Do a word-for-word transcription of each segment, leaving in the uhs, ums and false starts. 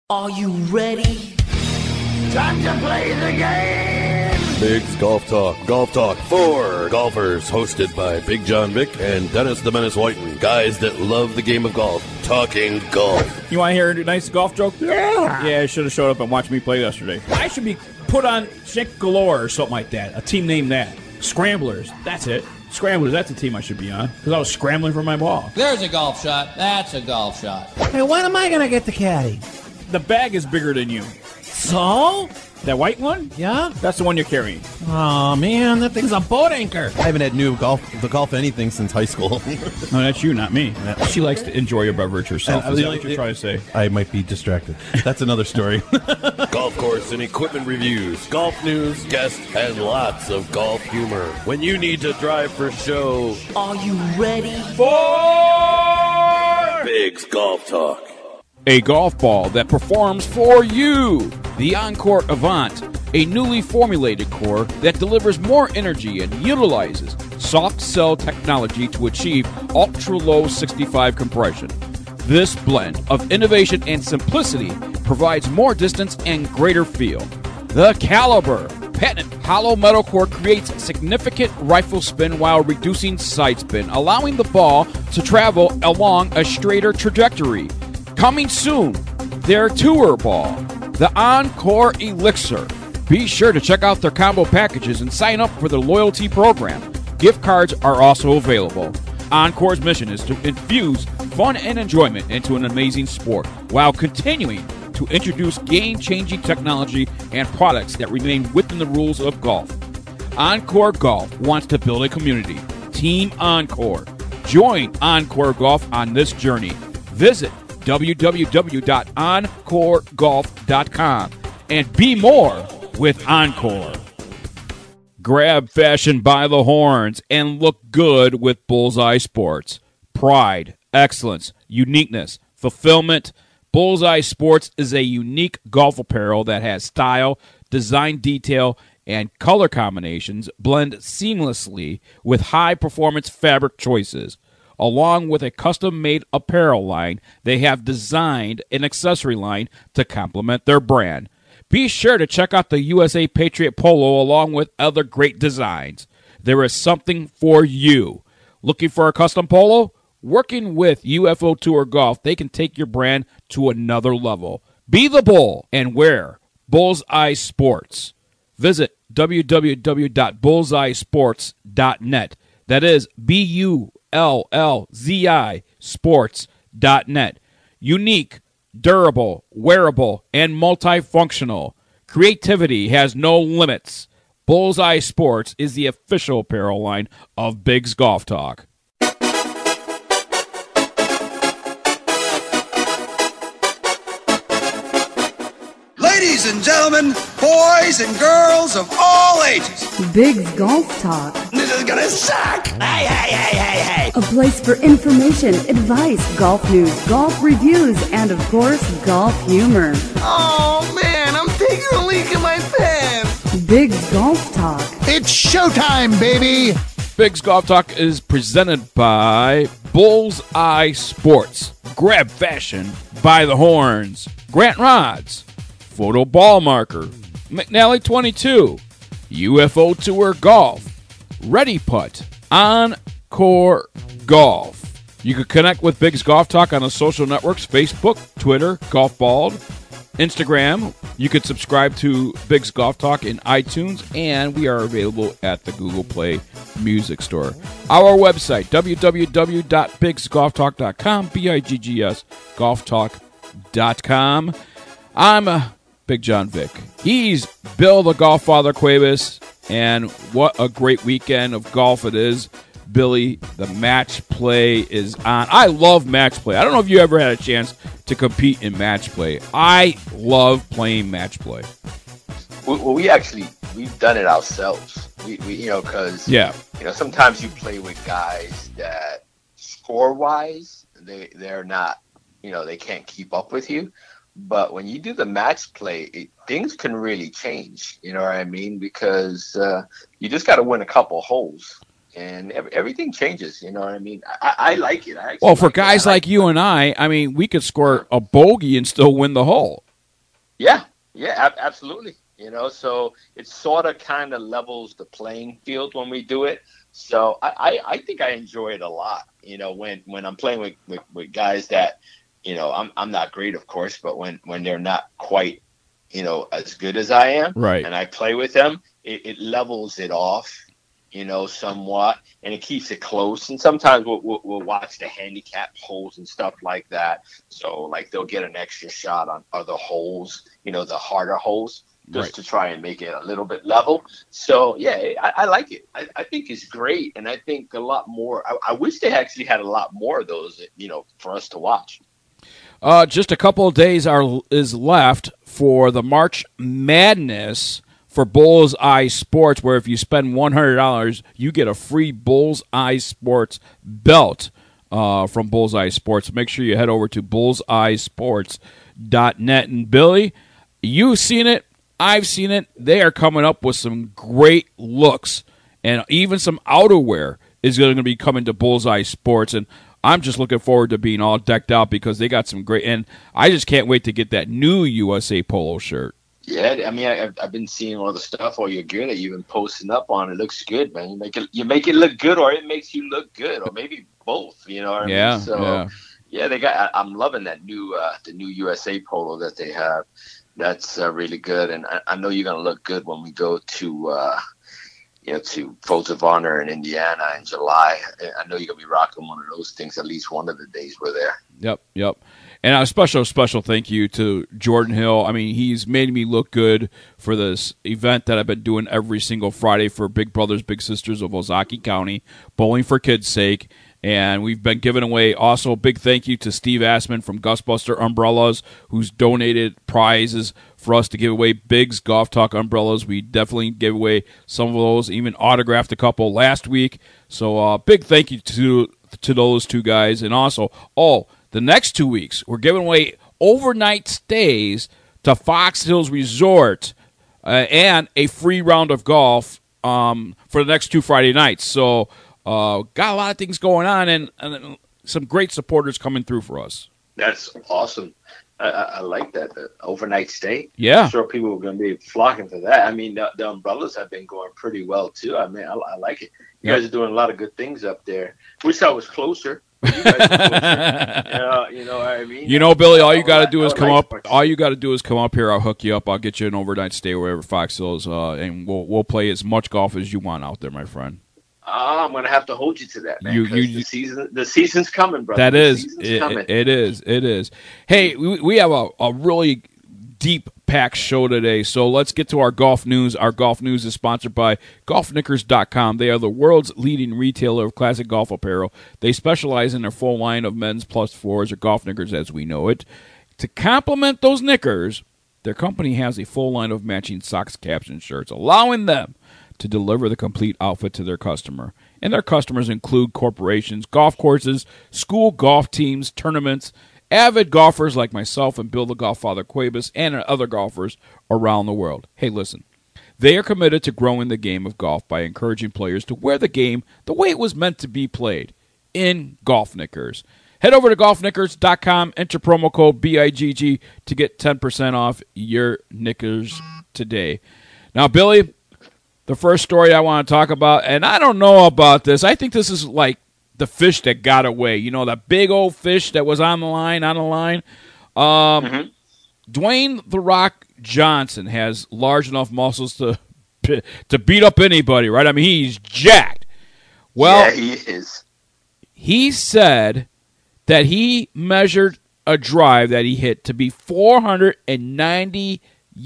Are you ready? Time to play the game! Big's Golf Talk. Golf Talk for golfers. Hosted by Big John Vick and Dennis the Menace Whiten. Guys that love the game of golf. Talking golf. You want to hear a nice golf joke? Yeah! Yeah, I should have showed up and watched me play yesterday. I should be put on Shank Galore or something like that. A team named that. Scramblers. That's it. Scramblers, that's a team I should be on. Because I was scrambling for my ball. There's a golf shot. That's a golf shot. Hey, when am I going to get the caddy? The bag is bigger than you. So? That white one? Yeah? That's the one you're carrying. Oh, man, that thing's a boat anchor. I haven't had new golf the golf anything since high school. No, that's you, not me. She likes to enjoy a beverage herself. And, Is uh, that what you're trying to say? I might be distracted. That's another story. Golf course and equipment reviews. Golf news, guests, and lots of golf humor. When you need to drive for show. Are you ready? For Big's Golf Talk. a golf ball that performs for you. The Encore Avant, a newly formulated core that delivers more energy and utilizes soft cell technology to achieve ultra-low sixty-five compression. This blend of innovation and simplicity provides more distance and greater feel. The Caliber patented hollow metal core creates significant rifle spin while reducing side spin, allowing the ball to travel along a straighter trajectory. Coming soon, their tour ball, the Encore Elixir. Be sure to check out their combo packages and sign up for their loyalty program. Gift cards are also available. Encore's mission is to infuse fun and enjoyment into an amazing sport while continuing to introduce game-changing technology and products that remain within the rules of golf. Encore Golf wants to build a community. Team Encore. Join Encore Golf on this journey. Visit w w w dot encore golf dot com and be more with Encore. Grab fashion by the horns and look good with Bullseye Sports. Pride, excellence, uniqueness, fulfillment. Bullseye Sports is a unique golf apparel that has style, design detail, and color combinations blend seamlessly with high-performance fabric choices. Along with a custom-made apparel line, they have designed an accessory line to complement their brand. Be sure to check out the U S A Patriot Polo along with other great designs. There is something for you. Looking for a custom polo? Working with U F O Tour Golf, they can take your brand to another level. Be the bull and wear Bullseye Sports. Visit w w w dot bullseye sports dot net. That is B U L L Z I sports dot net. Unique, durable, wearable, and multifunctional. Creativity has no limits. Bullseye Sports is the official apparel line of Big's Golf Talk. Ladies and gentlemen, boys and girls of all ages, Big's Golf Talk. this is gonna suck! Hey, hey, hey, hey, hey! A place for information, advice, golf news, golf reviews, and of course, golf humor. Oh man, I'm taking a leak in my pants! Big's Golf Talk. It's showtime, baby! Big's Golf Talk is presented by Bullseye Sports. Grab fashion by the horns. Grant Rods. Photo Ball Marker. McNally twenty-two. U F O Tour Golf. Ready Putt. Encore Golf. You can connect with Big's Golf Talk on the social networks, Facebook, Twitter, Golf Bald, Instagram. You can subscribe to Big's Golf Talk in iTunes, and we are available at the Google Play Music Store. Our website, w w w dot bigs golf talk dot com, B I G G S golf talk dot com. I'm uh, Big John Vick. He's Bill the Golf Father Cuevas, and what a great weekend of golf it is. Billy, the match play is on. I love match play. I don't know if you ever had a chance to compete in match play. I love playing match play. Well, we actually, we've done it ourselves. We, we you know, because, Yeah. you know, sometimes you play with guys that score-wise, they, they're not, you know, they can't keep up with you. But when you do the match play, it, things can really change. You know what I mean? Because uh, you just got to win a couple holes, and every, everything changes. You know what I mean? I, I like it. I Well, for like guys it. I like you and I, I mean, we could score a bogey and still win the hole. Yeah, yeah, ab- absolutely. You know, so it sort of kind of levels the playing field when we do it. So I, I, I think I enjoy it a lot. You know, when, when I'm playing with, with, with guys that, you know, I'm I'm not great, of course, but when, when they're not quite, you know, as good as I am, Right. and I play with them, it, it levels it off, you know, somewhat, and it keeps it close. And sometimes we'll, we'll, we'll watch the handicap holes and stuff like that. So, like, they'll get an extra shot on other holes, you know, the harder holes, just Right. to try and make it a little bit level. So, yeah, I, I like it. I, I think it's great, and I think a lot more. I, I wish they actually had a lot more of those, you know, for us to watch. Uh, just a couple of days are is left for the March Madness for Bullseye Sports, where if you spend one hundred dollars, you get a free Bullseye Sports belt uh, from Bullseye Sports. Make sure you head over to bullseye sports dot net. And, Billy, you've seen it. I've seen it. They are coming up with some great looks, and even some outerwear is going to be coming to Bullseye Sports. And I'm just looking forward to being all decked out because they got some great, and I just can't wait to get that new U S A Polo shirt. Yeah, I mean, I, I've been seeing all the stuff, all your gear that you've been posting up on. It looks good, man. You make it, you make it look good, or it makes you look good, or maybe both. You know what I Yeah, mean? So, yeah. yeah, they got. I, I'm loving that new, uh, the new U S A Polo that they have. That's uh, really good, and I, I know you're gonna look good when we go to, uh, you know, to Folds of Honor in Indiana in July. I know you're gonna be rocking one of those things at least one of the days we're there. Yep, yep. And a special, special thank you to Jordan Hill. I mean, he's made me look good for this event that I've been doing every single Friday for Big Brothers Big Sisters of Ozaukee County, Bowling for Kids' Sake. And we've been giving away also a big thank you to Steve Assman from Gusbuster Umbrellas, who's donated prizes for us to give away. Big's Golf Talk umbrellas. We definitely gave away some of those, even autographed a couple last week. So uh, big thank you to to those two guys. And also, oh, the next two weeks, we're giving away overnight stays to Fox Hills Resort uh, and a free round of golf um, for the next two Friday nights. So uh, got a lot of things going on and, and some great supporters coming through for us. That's awesome. I, I, I like that. The overnight stay. Yeah. I'm sure people are going to be flocking for that. I mean, the, the umbrellas have been going pretty well, too. I mean, I, I like it. You Yep. guys are doing a lot of good things up there. Wish I was closer. You guys are closer. you, know, you know what I mean? You know, Billy, all you got to I do would is like come to up. participate. All you got to do is come up here. I'll hook you up. I'll get you an overnight stay wherever Fox Hills, uh, and we'll we'll play as much golf as you want out there, my friend. Ah, I'm going to have to hold you to that, man. You- 'cause you- the season, the season's coming, brother. That The is, season's it, coming. it is, it is. Hey, we, we have a, a really deep packed show today, so let's get to our golf news. Our golf news is sponsored by golf knickers dot com. They are the world's leading retailer of classic golf apparel. They specialize in their full line of men's plus fours, or golf knickers as we know it. To complement those knickers, their company has a full line of matching socks, caps, and shirts, allowing them to deliver the complete outfit to their customer. And their customers include corporations, golf courses, school golf teams, tournaments, avid golfers like myself and Bill the Golffather Cuevas, and other golfers around the world. Hey, listen, they are committed to growing the game of golf by encouraging players to wear the game the way it was meant to be played, in golf knickers. Head over to golf knickers dot com, enter promo code B I G G to get ten percent off your knickers today. Now, Billy, the first story I want to talk about, and I don't know about this. I think this is like the fish that got away. You know, that big old fish that was on the line, on the line. Um, Mhm. Dwayne The Rock Johnson has large enough muscles to to beat up anybody, right? I mean, he's jacked. Well, yeah, he is. he said that he measured a drive that he hit to be four hundred ninety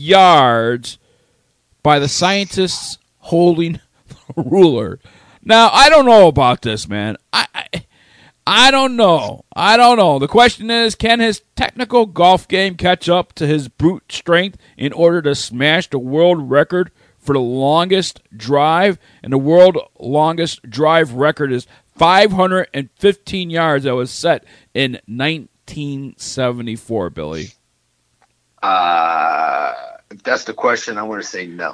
yards by the scientists holding the ruler. Now, I don't know about this, man. I, I I don't know. I don't know. The question is, can his technical golf game catch up to his brute strength in order to smash the world record for the longest drive? And the world longest drive record is five hundred fifteen yards that was set in nineteen seventy-four, Billy. Uh, if that's the question, I want to say no.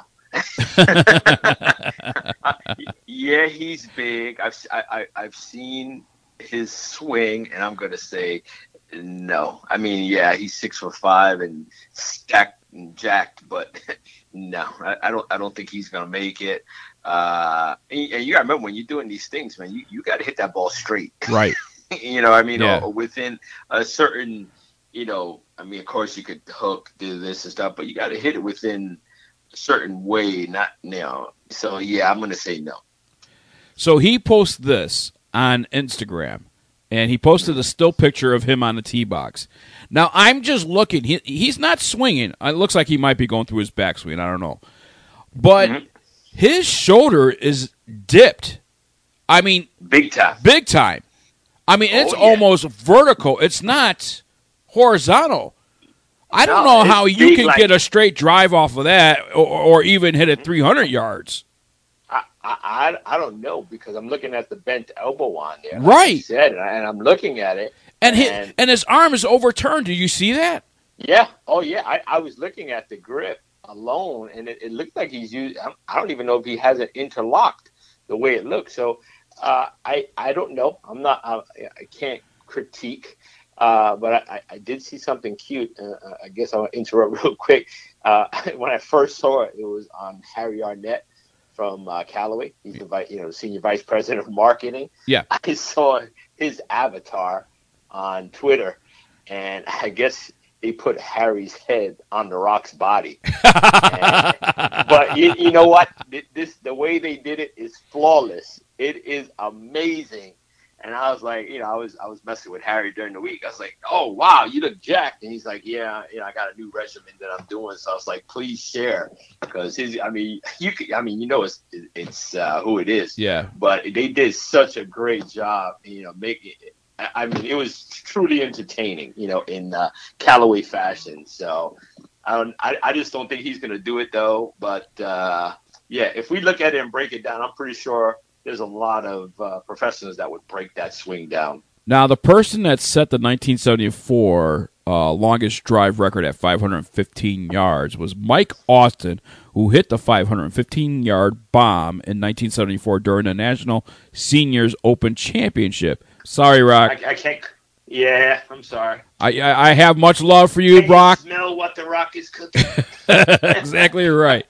Yeah, he's big. I've I, I, I've seen his swing, and I'm going to say No, I mean, yeah, he's six foot five and stacked and jacked, but no, I, I don't. I don't think he's gonna make it. Uh, and, and you gotta remember when you're doing these things, man, you, you got to hit that ball straight. Right. you know, I mean, Yeah. or, or within a certain, you know, I mean, of course you could hook, do this and stuff, but you got to hit it within a certain way, not you know. So yeah, I'm gonna say no. So he posts this on Instagram, and he posted a still picture of him on the tee box. Now, I'm just looking. He, he's not swinging. It looks like he might be going through his backswing. I don't know. But Mhm. his shoulder is dipped. I mean, Big time. big time. I mean, it's Oh, yeah. almost vertical. It's not horizontal. I don't No, know it's how you big can like- get a straight drive off of that or, or even hit it three hundred yards. I, I I don't know because I'm looking at the bent elbow on there. Like Right. you said, and, I, and I'm looking at it. And his, And- and his arm is overturned. Do you see that? Yeah. Oh, yeah. I, I was looking at the grip alone, and it, it looked like he's used. I I don't even know if he has it interlocked the way it looks. So uh, I I don't know. I'm not. I, I can't critique. Uh, but I, I did see something cute. Uh, I guess I'll interrupt real quick. Uh, when I first saw it, it was on Harry Arnett from uh, Callaway. He's the vi- you know senior vice president of marketing. Yeah. I saw his avatar on Twitter, and I guess they put Harry's head on The Rock's body. And- but you, you know what? This the way they did it is flawless. It is amazing. And I was like, you know, I was I was messing with Harry during the week. I was like, oh wow, you look jacked. And he's like, yeah, you know, I got a new regimen that I'm doing. So I was like, please share, because his, I mean, you could, I mean, you know, it's it's uh, who it is. Yeah. But they did such a great job, you know, making it. I mean, it was truly entertaining, you know, in uh, Callaway fashion. So I don't, I, I just don't think he's going to do it though. But uh, yeah, if we look at it and break it down, I'm pretty sure there's a lot of uh, professionals that would break that swing down. Now, the person that set the nineteen seventy-four uh, longest drive record at five hundred fifteen yards was Mike Austin, who hit the five hundred fifteen-yard bomb in nineteen seventy-four during the National Seniors Open Championship. Sorry, Rock. I, I can't. Yeah, I'm sorry. I, I I have much love for you, Can Brock. you smell what the Rock is cooking? Exactly right.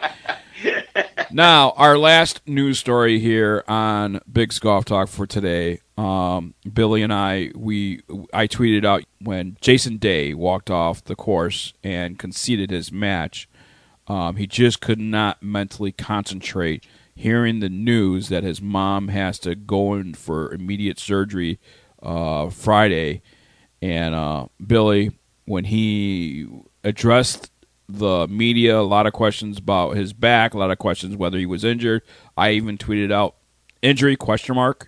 Now, our last news story here on Big's Golf Talk for today. Um, Billy and I, we I tweeted out when Jason Day walked off the course and conceded his match. Um, he just could not mentally concentrate hearing the news that his mom has to go in for immediate surgery uh, Friday. And uh, Billy, when he addressed the media, a lot of questions about his back, a lot of questions whether he was injured. I even tweeted out injury question mark,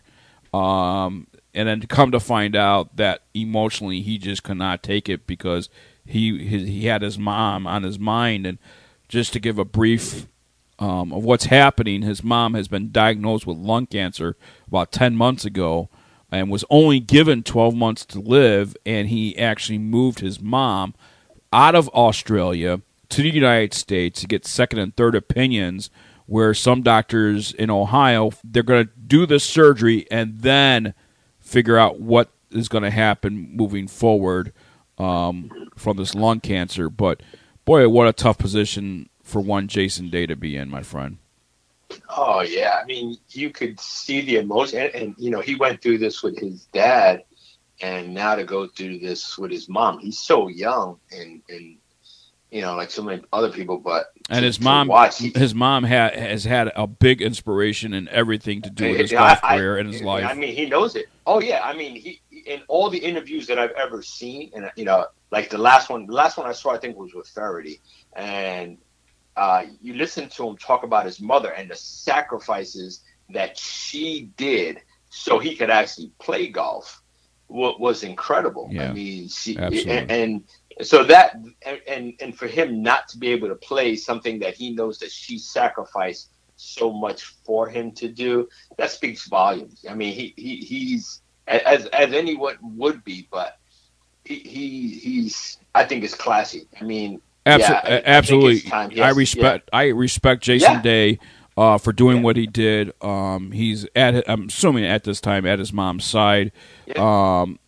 um, and then come to find out that emotionally he just could not take it because he his, he had his mom on his mind. And just to give a brief um, of what's happening, his mom has been diagnosed with lung cancer about ten months ago and was only given twelve months to live, and he actually moved his mom out of Australia to the United States to get second and third opinions, where some doctors in Ohio, they're going to do the surgery and then figure out what is going to happen moving forward um, from this lung cancer. But, boy, what a tough position for one Jason Day to be in, my friend. Oh, yeah. I mean, you could see the emotion. And, and, you know, he went through this with his dad, and now to go through this with his mom. He's so young and, and you know, like so many other people. But And to, his mom watch, he, his mom ha- has had a big inspiration in everything to do with his I- golf I- career and his I life. mean, he knows it. Oh, yeah. I mean, he in all the interviews that I've ever seen, and, you know, like the last one, the last one I saw, I think, was with Faraday. And uh, you listen to him talk about his mother and the sacrifices that she did so he could actually play golf what was incredible. Yeah, I mean, she, absolutely. and, and so that, and, and for him not to be able to play something that he knows that she sacrificed so much for him to do, that speaks volumes. I mean, he, he he's as as anyone would be, but he, he he's I think it's classy. I mean, Absol- yeah, I- I think absolutely. it's time. I Yes, respect. I respect Jason Yeah. Day uh, for doing Yeah. what he did. Um, he's at. I'm assuming at this time at his mom's side. Yeah. Um,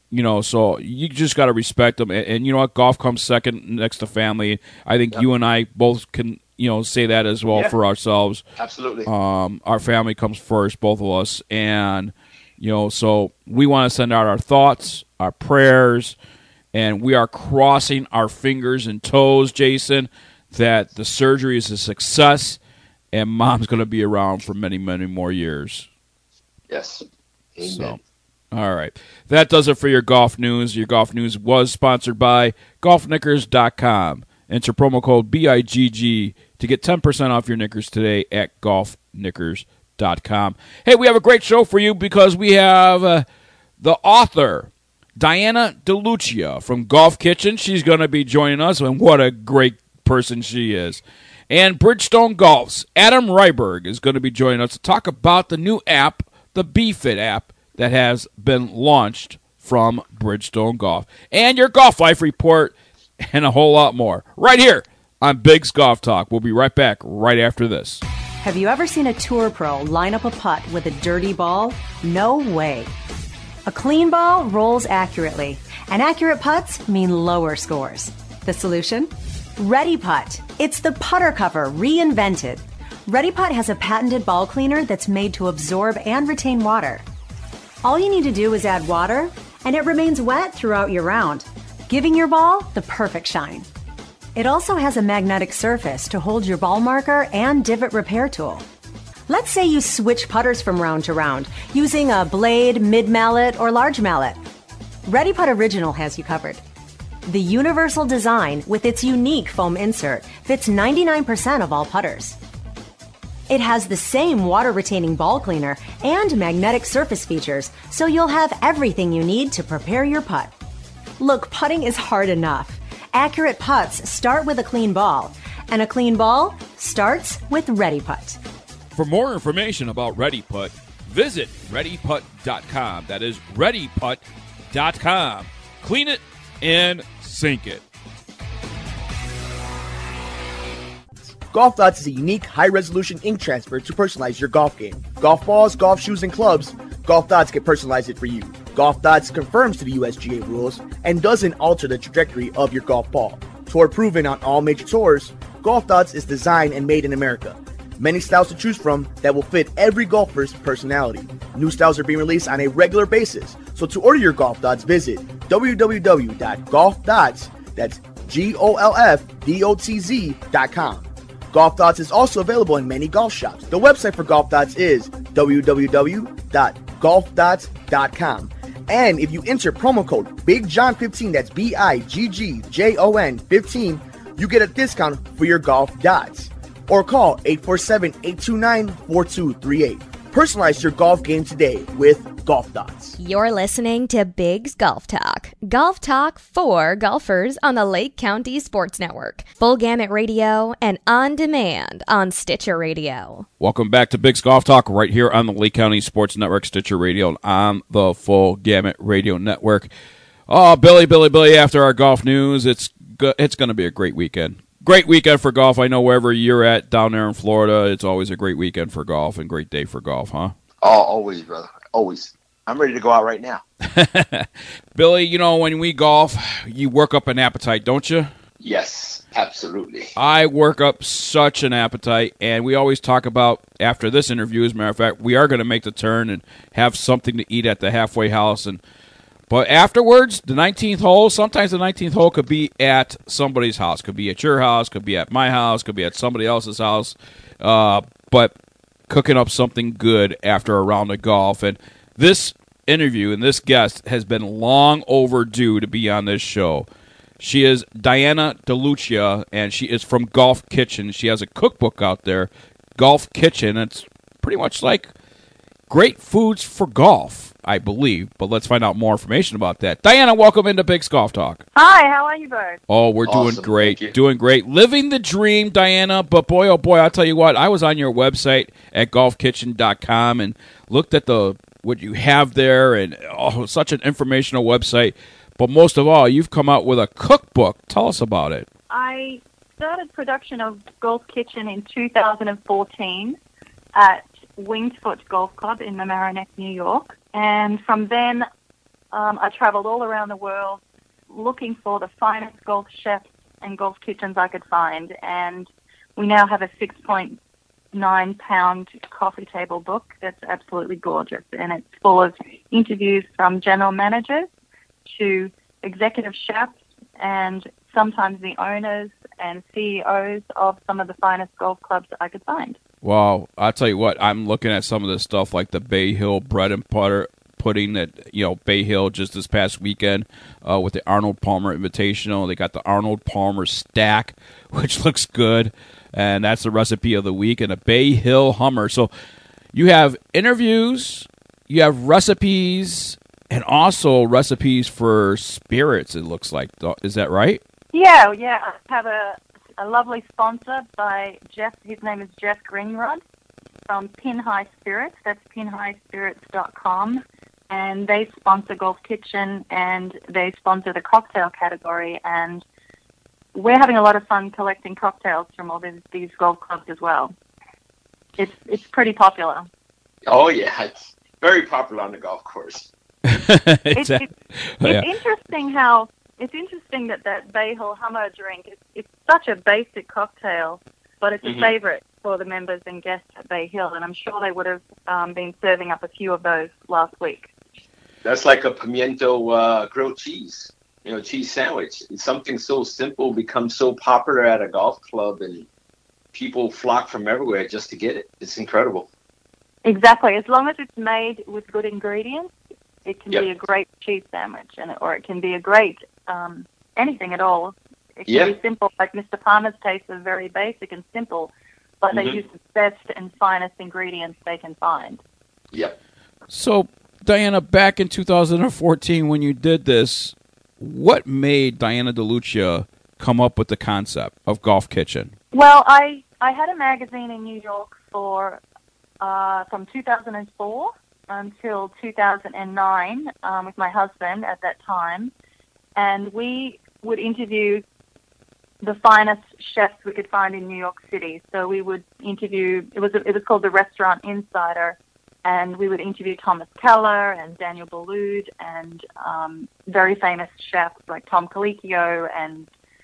You know, so you just got to respect them. And, and you know what? Golf comes second next to family. I think yep. you and I both can, you know, say that as well yeah. for ourselves. Absolutely. Um, our family comes first, both of us. And, you know, so we want to send out our thoughts, our prayers, and we are crossing our fingers and toes, Jason, that the surgery is a success and Mom's going to be around for many, many more years. Yes. Amen. So. All right. That does it for your golf news. Your golf news was sponsored by golf knickers dot com. Enter promo code B I G G to get ten percent off your knickers today at golf knickers dot com. Hey, we have a great show for you because we have uh, the author, Diana DeLucia from Golf Kitchen. She's going to be joining us, and what a great person she is. And Bridgestone Golf's Adam Ryberg is going to be joining us to talk about the new app, the B-Fit app, that has been launched from Bridgestone Golf. And your Golf Life Report and a whole lot more. Right here on Big's Golf Talk. We'll be right back right after this. Have you ever seen a tour pro line up a putt with a dirty ball? No way. A clean ball rolls accurately, and accurate putts mean lower scores. The solution? Ready Putt. It's the putter cover reinvented. Ready Putt has a patented ball cleaner that's made to absorb and retain water. All you need to do is add water, and it remains wet throughout your round, giving your ball the perfect shine. It also has a magnetic surface to hold your ball marker and divot repair tool. Let's say you switch putters from round to round, using a blade, mid-mallet, or large mallet. Ready Putt Original has you covered. The universal design with its unique foam insert fits ninety-nine percent of all putters. It has the same water-retaining ball cleaner and magnetic surface features, so you'll have everything you need to prepare your putt. Look, putting is hard enough. Accurate putts start with a clean ball, and a clean ball starts with Ready Putt. For more information about Ready Putt, visit ready putt dot com. That is ready putt dot com. Clean it and sink it. Golf Dots is a unique, high-resolution ink transfer to personalize your golf game. Golf balls, golf shoes, and clubs, Golf Dots can personalize it for you. Golf Dots conforms to the U S G A rules and doesn't alter the trajectory of your golf ball. Tour proven on all major tours, Golf Dots is designed and made in America. Many styles to choose from that will fit every golfer's personality. New styles are being released on a regular basis, so to order your Golf Dots, visit w w w dot golf dots, that's G O L F D O T Z dot com. Golf Dots is also available in many golf shops. The website for Golf Dots is w w w dot golf dots dot com. And if you enter promo code Big John fifteen, that's B I G G J O N fifteen, you get a discount for your Golf Dots. Or call eight four seven, eight two nine, four two three eight. Personalize your golf game today with Golf Dots. You're listening to Big's Golf Talk. Golf Talk for golfers on the Lake County Sports Network. Full Gamut Radio and on demand on Stitcher Radio. Welcome back to Big's Golf Talk right here on the Lake County Sports Network, Stitcher Radio, and on the Full Gamut Radio Network. Oh, Billy, Billy, Billy, after our golf news, it's go- it's going to be a great weekend. Great weekend for golf. I know wherever you're at down there in Florida, it's always a great weekend for golf and great day for golf, huh? Oh, always, brother. Always. I'm ready to go out right now. Billy, you know, when we golf, you work up an appetite, don't you? Yes, absolutely. I work up such an appetite, and we always talk about, after this interview, as a matter of fact, we are going to make the turn and have something to eat at the halfway house. And But afterwards, the nineteenth hole, sometimes the nineteenth hole could be at somebody's house. Could be at your house, could be at my house, could be at somebody else's house. Uh, but cooking up something good after a round of golf. And this interview and this guest has been long overdue to be on this show. She is Diana DeLucia, and she is from Golf Kitchen. She has a cookbook out there, Golf Kitchen. It's pretty much like great foods for golf, I believe. But let's find out more information about that. Diana, welcome into Big's Golf Talk. Hi, how are you both? Oh, we're Awesome, doing great. thank you. Doing great. Living the dream, Diana. But boy, oh boy, I'll tell you what, I was on your website at golf kitchen dot com and looked at the what you have there, and oh, such an informational website. But most of all, you've come out with a cookbook. Tell us about it. I started production of Golf Kitchen in two thousand fourteen at Winged Foot Golf Club in Mamaroneck, New York. And from then, um, I traveled all around the world looking for the finest golf chefs and golf kitchens I could find. And we now have a six point nine pound coffee table book that's absolutely gorgeous. And it's full of interviews from general managers to executive chefs and sometimes the owners and C E Os of some of the finest golf clubs that I could find. Wow, I'll tell you what, I'm looking at some of this stuff like the Bay Hill bread and butter pudding that, you know, Bay Hill just this past weekend uh, with the Arnold Palmer Invitational. They got the Arnold Palmer Stack, which looks good, and that's the recipe of the week, and a Bay Hill Hummer. So you have interviews, you have recipes, and also recipes for spirits, it looks like. Is that right? Yeah, yeah. I have a, a lovely sponsor by Jeff. His name is Jeff Greenrod from Pin High Spirits. That's pin high spirits dot com. And they sponsor Golf Kitchen, and they sponsor the cocktail category. And we're having a lot of fun collecting cocktails from all these, these golf clubs as well. It's it's pretty popular. Oh, yeah. It's very popular on the golf course. it's, it's, it's yeah. interesting how it's interesting that that Bay Hill Hummer drink is it's such a basic cocktail, but it's mm-hmm. a favorite for the members and guests at Bay Hill, and I'm sure they would have um, been serving up a few of those last week. That's like a pimiento uh, grilled cheese, you know, cheese sandwich. It's something so simple becomes so popular at a golf club, and people flock from everywhere just to get it. It's incredible. Exactly. As long as it's made with good ingredients, it can yep. be a great cheese sandwich, and or it can be a great um, anything at all. It can yeah. be simple, like Mister Palmer's taste is very basic and simple, but mm-hmm. they use the best and finest ingredients they can find. Yep. So, Diana, back in two thousand fourteen when you did this, what made Diana DeLucia come up with the concept of Golf Kitchen? Well, I, I had a magazine in New York for uh, from two thousand four until two thousand nine um, with my husband at that time, and we would interview the finest chefs we could find in New York City. So we would interview, it was it was called the Restaurant Insider, and we would interview Thomas Keller and Daniel Boulud and um, very famous chefs like Tom Colicchio and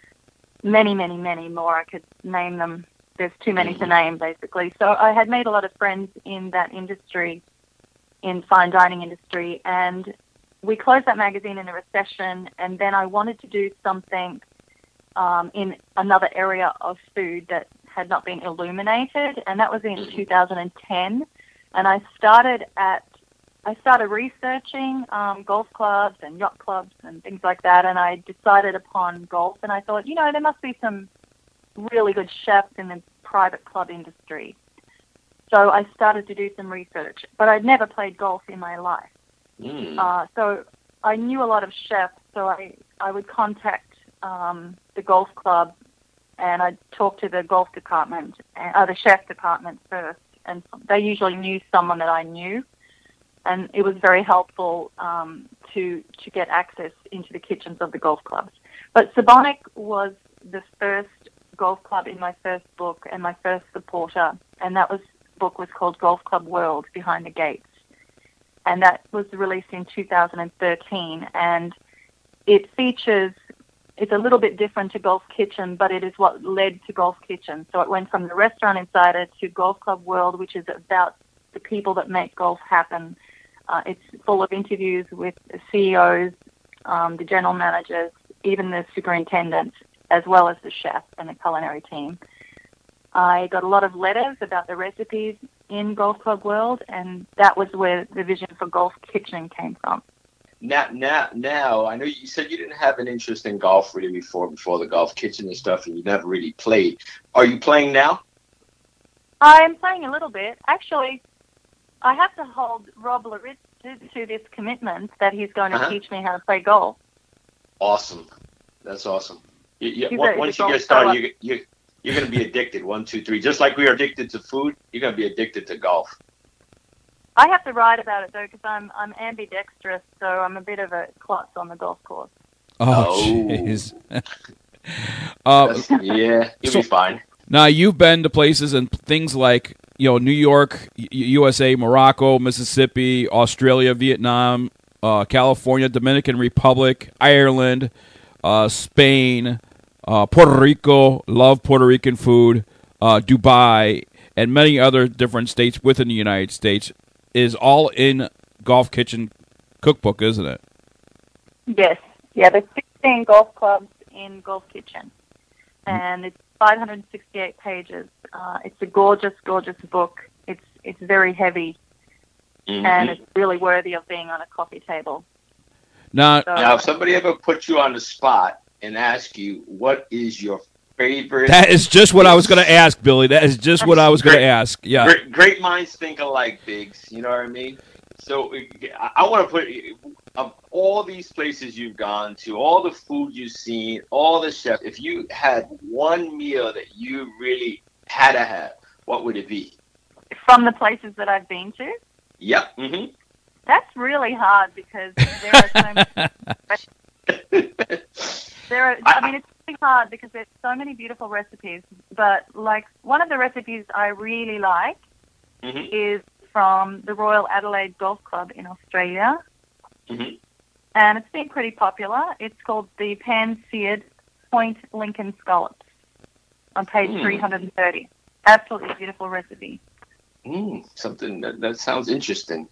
many, many, many more. I could name them. There's too many to name, basically. So I had made a lot of friends in that industry, in fine dining industry, and we closed that magazine in a recession, and then I wanted to do something um, in another area of food that had not been illuminated, and that was in two thousand ten. And I started at, I started researching um, golf clubs and yacht clubs and things like that, and I decided upon golf, and I thought, you know, there must be some really good chefs in the private club industry. So I started to do some research, but I'd never played golf in my life. Mm. Uh, so I knew a lot of chefs, so I, I would contact um, the golf club, and I'd talk to the golf department, uh, the chef department first, and they usually knew someone that I knew, and it was very helpful um, to to get access into the kitchens of the golf clubs. But Sabonic was the first golf club in my first book and my first supporter, and that was book was called Golf Club World, Behind the Gates, and that was released in two thousand thirteen, and it features, it's a little bit different to Golf Kitchen, but it is what led to Golf Kitchen. So it went from the Restaurant Insider to Golf Club World, which is about the people that make golf happen. Uh, it's full of interviews with the C E Os, um, the general managers, even the superintendents, as well as the chef and the culinary team. I got a lot of letters about the recipes in Golf Club World, and that was where the vision for Golf Kitchen came from. Now, now, now, I know you said you didn't have an interest in golf really before, before the Golf Kitchen and stuff, and you never really played. Are you playing now? I'm playing a little bit. Actually, I have to hold Rob Laritz to, to this commitment that he's going to uh-huh. teach me how to play golf. Awesome. That's awesome. You, you, He's once a, once you get started, you, you, you're going to be addicted. One, two, three. Just like we are addicted to food, you're going to be addicted to golf. I have to write about it, though, because I'm, I'm ambidextrous, so I'm a bit of a klutz on the golf course. Oh, jeez. uh, yeah, you'll so, be fine. Now, you've been to places and things like, you know, New York, U S A, Morocco, Mississippi, Australia, Vietnam, uh, California, Dominican Republic, Ireland, uh, Spain, uh, Puerto Rico, love Puerto Rican food, uh, Dubai, and many other different states within the United States is all in Golf Kitchen Cookbook, isn't it? Yes. Yeah, there's sixteen golf clubs in Golf Kitchen, and it's five hundred sixty-eight pages. Uh, it's a gorgeous, gorgeous book. It's it's very heavy, mm-hmm. and it's really worthy of being on a coffee table. Now, so, now, if somebody ever puts you on the spot and asks you, what is your favorite... That is just what I was going to ask, Billy. That is just what I was going to ask. Yeah. Great, great minds think alike, Biggs. You know what I mean? So I, I want to put... Of all these places you've gone to, all the food you've seen, all the chefs, if you had one meal that you really had to have, what would it be? From the places that I've been to? Yep. Mm-hmm. That's really hard because there are so many... there are, I mean, it's really hard because there's so many beautiful recipes, but like one of the recipes I really like mm-hmm. is from the Royal Adelaide Golf Club in Australia. Mm-hmm. And it's been pretty popular. It's called the Pan-Seared Point Lincoln Scallops on page mm. three hundred thirty. Absolutely beautiful recipe. Mm, something that, that sounds interesting.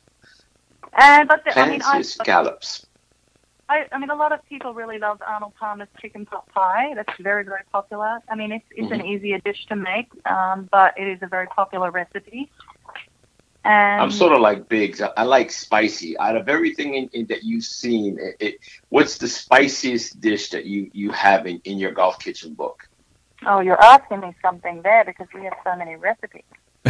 And but the, I mean, I, scallops. I, I mean, a lot of people really love Arnold Palmer's chicken pot pie. That's very, very popular. I mean, it's, it's mm-hmm. an easier dish to make, um, but it is a very popular recipe. And I'm sort of like Biggs. I, I like spicy. Out of everything in, in, that you've seen, it, it, what's the spiciest dish that you, you have in, in your Golf Kitchen book? Oh, you're asking me something there because we have so many recipes.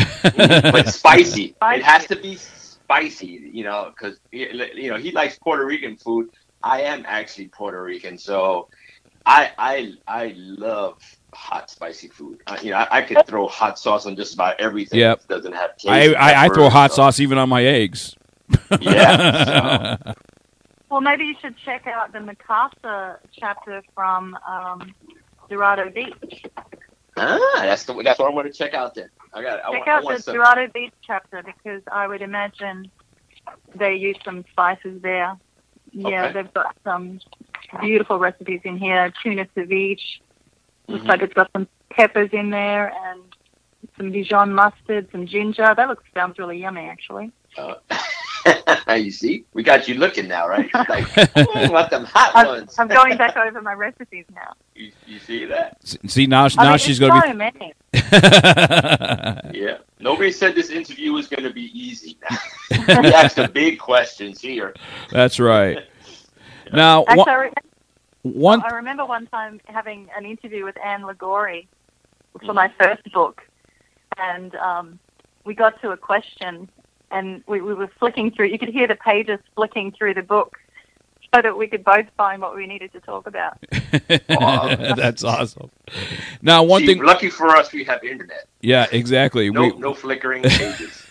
But spicy. spicy. It has to be spicy, you know, because, you know, he likes Puerto Rican food. I am actually Puerto Rican, so I I I love hot, spicy food. Uh, you know, I, I could throw hot sauce on just about everything. Yep. That doesn't have taste. I, I, I throw hot so. sauce even on my eggs. Yeah. So. Well, maybe you should check out the Mikasa chapter from um, Dorado Beach. Ah, that's the that's what I want to check out then. I got it. I check want, out I want the some. Dorado Beach chapter because I would imagine they use some spices there. Yeah, okay. They've got some beautiful recipes in here. Tuna ceviche. Looks Mm-hmm. like it's got some peppers in there and some Dijon mustard, some ginger. That looks sounds really yummy, actually. Uh, you see, we got you looking now, right? It's like, mm, want them hot I'm, ones. I'm going back over my recipes now. You, you see that? See now, I now mean, she's it's going so to be. many. Yeah. Nobody said this interview was going to be easy. We asked the big questions here. That's right. Now, Actually, one, I, remember, one I remember one time having an interview with Anne Liguori for my first book, and um, we got to a question, and we, we were flicking through. You could hear the pages flicking through the book, so that we could both find what we needed to talk about. Oh, that's awesome. Now, one See, thing. Lucky for us, we have internet. Yeah, exactly. No, we, no flickering pages.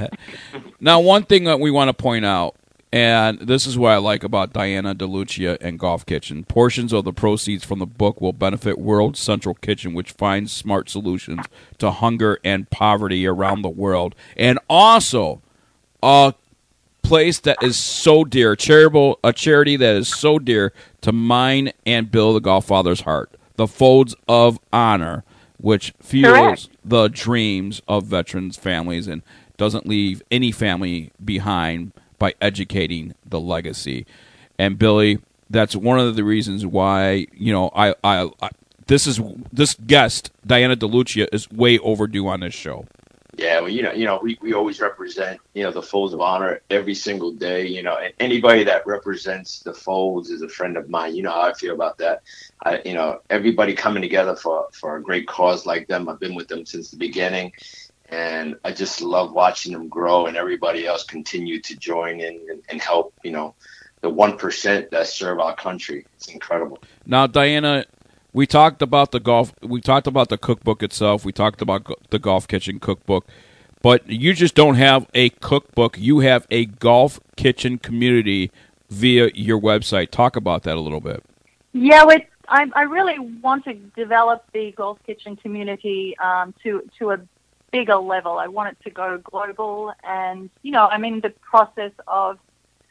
Now, one thing that we want to point out, and this is what I like about Diana DeLucia and Golf Kitchen. Portions of the proceeds from the book will benefit World Central Kitchen, which finds smart solutions to hunger and poverty around the world. And also, a place that is so dear, charitable, a charity that is so dear to mine and Bill the Golf Father's heart, the Folds of Honor, which fuels Correct. the dreams of veterans' families and doesn't leave any family behind by educating the legacy. And Billy, that's one of the reasons why, you know, I, I, I this is this guest, Diana DeLucia, is way overdue on this show. Yeah, well, you know, you know, we, we always represent, you know, the Folds of Honor every single day. You know, and anybody that represents the Folds is a friend of mine. You know how I feel about that. I, you know, everybody coming together for for a great cause like them. I've been with them since the beginning. And I just love watching them grow and everybody else continue to join in and, and help, you know, the one percent that serve our country. It's incredible. Now, Diana, we talked about the golf. We talked about the cookbook itself. We talked about go- the Golf Kitchen cookbook. But you just don't have a cookbook. You have a Golf Kitchen community via your website. Talk about that a little bit. Yeah, it's, I, I really want to develop the Golf Kitchen community um, to to a bigger level. I want it to go global, and you know, I'm in the process of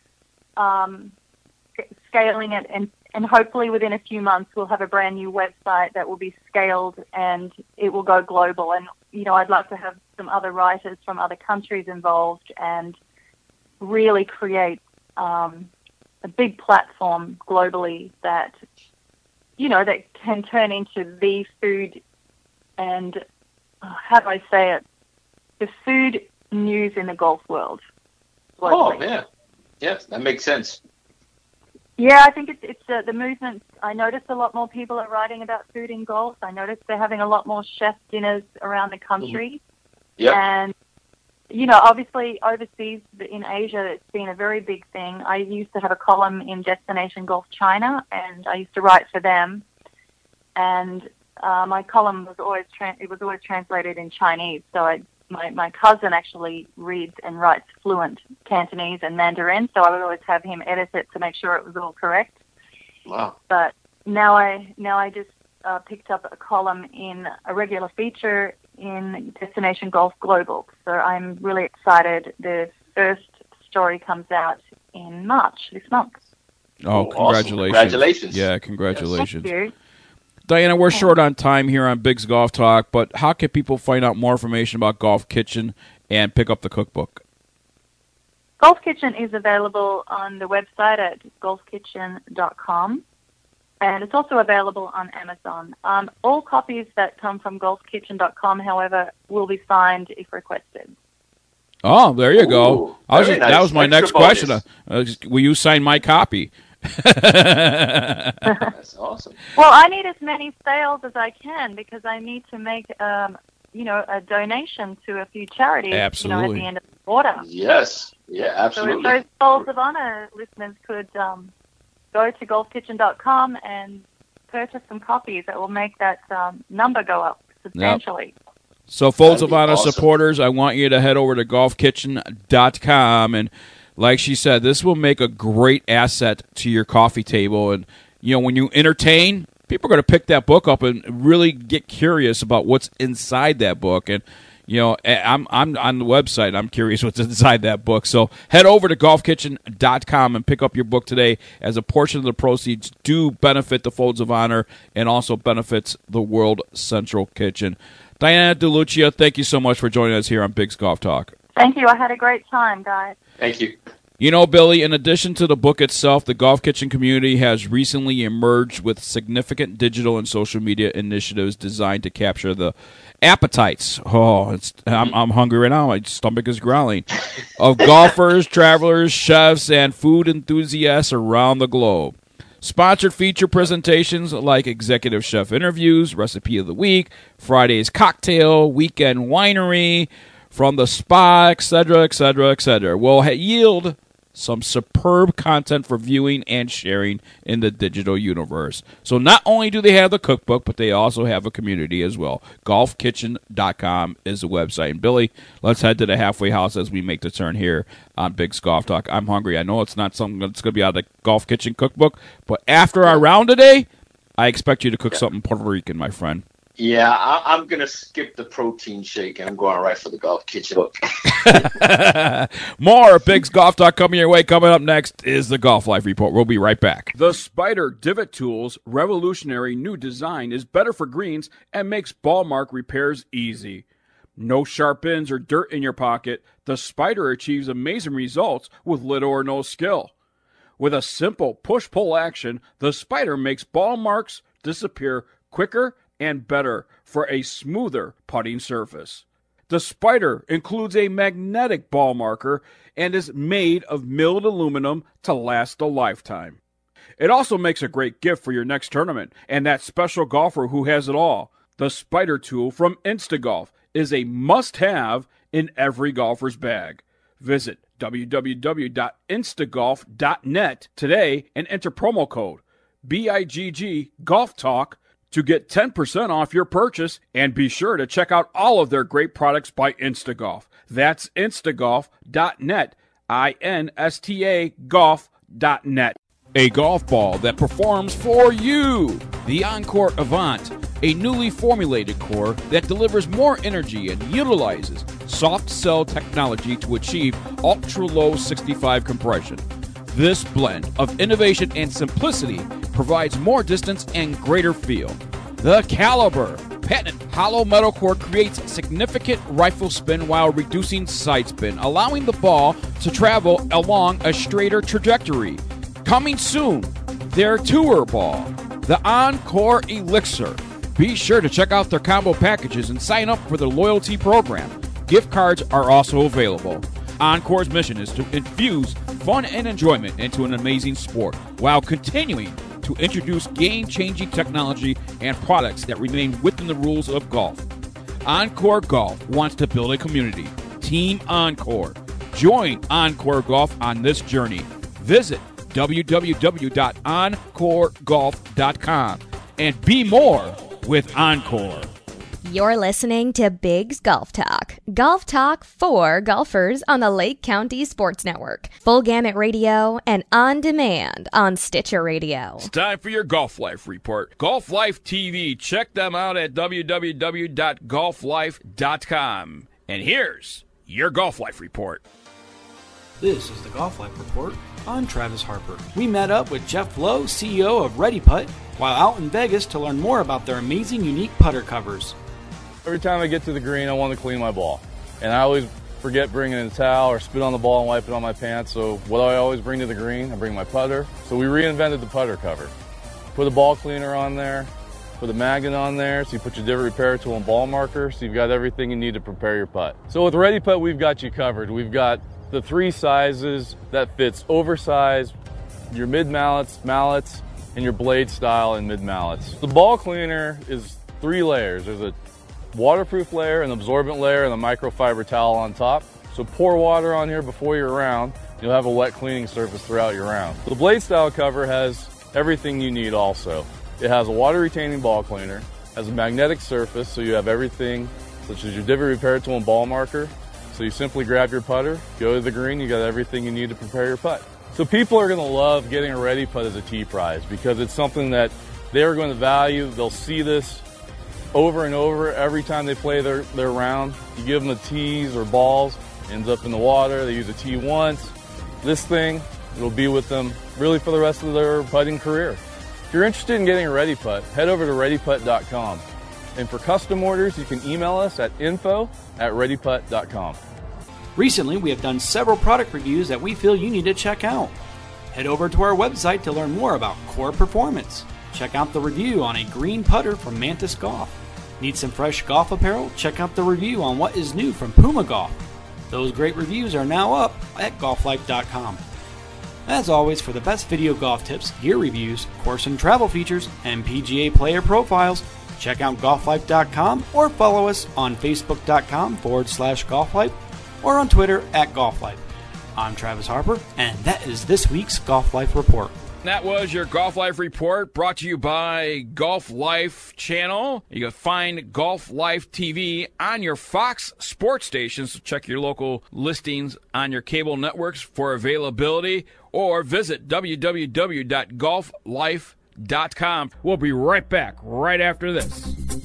um, scaling it, and, and hopefully within a few months we'll have a brand new website that will be scaled and it will go global. And, you know, I'd love to have some other writers from other countries involved and really create um, a big platform globally that, you know, that can turn into the food and, uh, how do I say it, the food news in the golf world. Globally. Oh, yeah. Yes, that makes sense. Yeah, I think it's, it's uh, the movement. I noticed a lot more people are writing about food in golf. I noticed they're having a lot more chef dinners around the country. Mm-hmm. Yeah. And, you know, obviously overseas in Asia, it's been a very big thing. I used to have a column in Destination Golf China, and I used to write for them. And uh, my column was always tra- it was always translated in Chinese. So I, my my cousin actually reads and writes fluent Cantonese and Mandarin. So I would always have him edit it to make sure it was all correct. Wow. But now I now I just uh, picked up a column in a regular feature in Destination Golf Global. So I'm really excited. The first story comes out in March this month. Oh, Awesome. congratulations. Congratulations. Yeah, congratulations. Thank you. Diana, we're short on time here on Big's Golf Talk, but how can people find out more information about Golf Kitchen and pick up the cookbook? Golf Kitchen is available on the website at golf kitchen dot com, and it's also available on Amazon. Um, all copies that come from golf kitchen dot com, however, will be signed if requested. Oh, there you go. Ooh, I was very just, nice. That was my Extra next bonus. question. Uh, uh, just- will you sign my copy? That's awesome. Well, I need as many sales as I can because I need to make, um, you know, a donation to a few charities. You know, at Absolutely. the end of the quarter. Yes. Yeah, absolutely. So if those Souls of Honor listeners could um, go to golf kitchen dot com and purchase some copies, that will make that um, number go up substantially. So, Folds That'd of be Honor awesome. supporters, I want you to head over to golf kitchen dot com. And like she said, this will make a great asset to your coffee table. And, you know, when you entertain, people are going to pick that book up and really get curious about what's inside that book. And, you know, I'm I'm on the website. I'm curious what's inside that book. So head over to golf kitchen dot com and pick up your book today, as a portion of the proceeds do benefit the Folds of Honor and also benefits the World Central Kitchen. Diana DeLucia, thank you so much for joining us here on Big's Golf Talk. Thank you. I had a great time, guys. Thank you. You know, Billy, in addition to the book itself, the Golf Kitchen community has recently emerged with significant digital and social media initiatives designed to capture the appetites. Oh, it's I'm, I'm hungry right now. My stomach is growling. Of golfers, travelers, chefs, and food enthusiasts around the globe. Sponsored feature presentations like Executive Chef Interviews, Recipe of the Week, Friday's Cocktail, Weekend Winery, From the Spa, et cetera, et cetera, et cetera, will ha- yield some superb content for viewing and sharing in the digital universe. So not only do they have the cookbook, but they also have a community as well. golf kitchen dot com is the website. And Billy, let's head to the halfway house as we make the turn here on Big's Golf Talk. I'm hungry. I know it's not something that's going to be out of the Golf Kitchen cookbook, but after our round today, I expect you to cook something Puerto Rican, my friend. Yeah, I, I'm going to skip the protein shake, and I'm going right for the Golf Kitchen book. More Big's Golf Talk coming your way. Coming up next is the Golf Life Report. We'll be right back. The Spider Divot Tool's revolutionary new design is better for greens and makes ball mark repairs easy. No sharp ends or dirt in your pocket, the Spider achieves amazing results with little or no skill. With a simple push-pull action, the Spider makes ball marks disappear quicker and better for a smoother putting surface. The Spider includes a magnetic ball marker and is made of milled aluminum to last a lifetime. It also makes a great gift for your next tournament and that special golfer who has it all. The Spider tool from Instagolf is a must-have in every golfer's bag. Visit w w w dot instagolf dot net today and enter promo code B I G G Golf Talk to get ten percent off your purchase, and be sure to check out all of their great products by Instagolf. That's instagolf dot net, I N S T A golf dot net. A golf ball that performs for you. The Encore Avant, a newly formulated core that delivers more energy and utilizes soft cell technology to achieve ultra-low sixty-five compression. This blend of innovation and simplicity provides more distance and greater feel. The Caliber patented hollow metal core creates significant rifle spin while reducing side spin, allowing the ball to travel along a straighter trajectory. Coming soon, their tour ball, the Encore Elixir. Be sure to check out their combo packages and sign up for their loyalty program. Gift cards are also available. Encore's mission is to infuse fun and enjoyment into an amazing sport while continuing to introduce game-changing technology and products that remain within the rules of golf. Encore Golf wants to build a community. Team Encore. Join Encore Golf on this journey. Visit w w w dot encore golf dot com and be more with Encore. You're listening to Big's Golf Talk. Golf Talk for golfers on the Lake County Sports Network. Full Gamut Radio and on demand on Stitcher Radio. It's time for your Golf Life report. Golf Life T V. Check them out at w w w dot golf life dot com. And here's your Golf Life report. This is the Golf Life report. I'm Travis Harper. We met up with Jeff Lowe, C E O of Ready Putt, while out in Vegas to learn more about their amazing, unique putter covers. Every time I get to the green, I want to clean my ball. And I always forget bringing in a towel or spit on the ball and wipe it on my pants. So what do I always bring to the green? I bring my putter. So we reinvented the putter cover. Put a ball cleaner on there, put a magnet on there, so you put your divot repair tool and ball marker, so you've got everything you need to prepare your putt. So with Ready Putt, we've got you covered. We've got the three sizes that fits oversized, your mid-mallets, mallets, and your blade style and mid-mallets. The ball cleaner is three layers. There's a waterproof layer, an absorbent layer, and a microfiber towel on top. So pour water on here before your round. You'll have a wet cleaning surface throughout your round. The blade style cover has everything you need also. It has a water retaining ball cleaner, has a magnetic surface, so you have everything such as your divot repair tool and ball marker. So you simply grab your putter, go to the green, you got everything you need to prepare your putt. So people are going to love getting a Ready Putt as a tee prize because it's something that they're going to value. They'll see this over and over every time they play their, their round. You give them the tees or balls, ends up in the water, they use a tee once. This thing, it'll be with them really for the rest of their putting career. If you're interested in getting a Ready Putt, head over to ready putt dot com. And for custom orders, you can email us at info at ready putt dot com. Recently, we have done several product reviews that we feel you need to check out. Head over to our website to learn more about Core Performance. Check out the review on a green putter from Mantis Golf. Need some fresh golf apparel? Check out the review on what is new from Puma Golf. Those great reviews are now up at golf life dot com. As always, for the best video golf tips, gear reviews, course and travel features, and P G A player profiles, check out golf life dot com or follow us on facebook dot com forward slash golflife or on Twitter at golflife. I'm Travis Harper, and that is this week's Golf Life Report. That was your Golf Life Report, brought to you by Golf Life Channel. You can find Golf Life T V on your Fox sports stations. So check your local listings on your cable networks for availability, or visit w w w dot golf life dot com. We'll be right back right after this.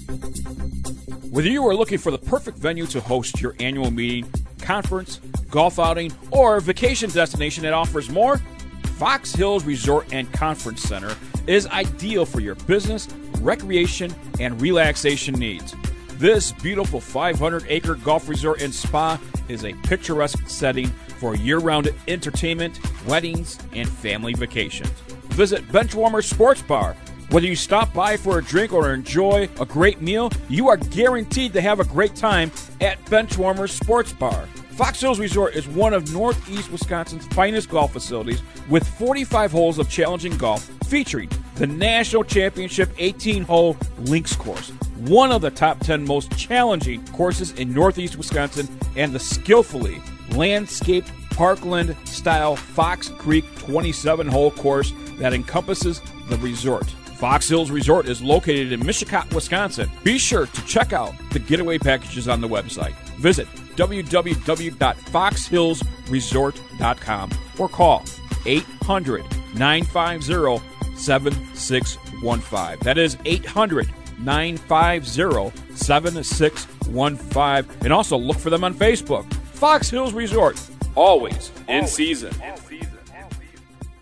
Whether you are looking for the perfect venue to host your annual meeting, conference, golf outing, or vacation destination that offers more, Fox Hills Resort and Conference Center is ideal for your business, recreation, and relaxation needs. This beautiful five hundred acre golf resort and spa is a picturesque setting for year-round entertainment, weddings, and family vacations. Visit Benchwarmer Sports Bar. Whether you stop by for a drink or enjoy a great meal, you are guaranteed to have a great time at Benchwarmer Sports Bar. Fox Hills Resort is one of Northeast Wisconsin's finest golf facilities with forty-five holes of challenging golf featuring the National Championship eighteen-hole links course, one of the top ten most challenging courses in Northeast Wisconsin, and the skillfully landscaped parkland-style Fox Creek twenty-seven-hole course that encompasses the resort. Fox Hills Resort is located in Mishicot, Wisconsin. Be sure to check out the getaway packages on the website. Visit w w w dot fox hills resort dot com or call eight hundred, nine five zero, seven six one five. That is eight hundred, nine five zero, seven six one five. And also look for them on Facebook. Fox Hills Resort, always in season.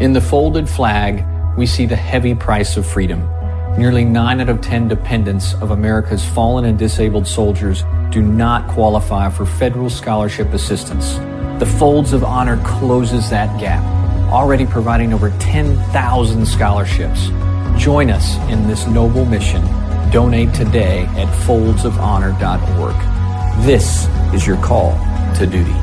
In the folded flag, we see the heavy price of freedom. Nearly nine out of ten dependents of America's fallen and disabled soldiers do not qualify for federal scholarship assistance. The Folds of Honor closes that gap, already providing over ten thousand scholarships. Join us in this noble mission. Donate today at folds of honor dot org. This is your call to duty.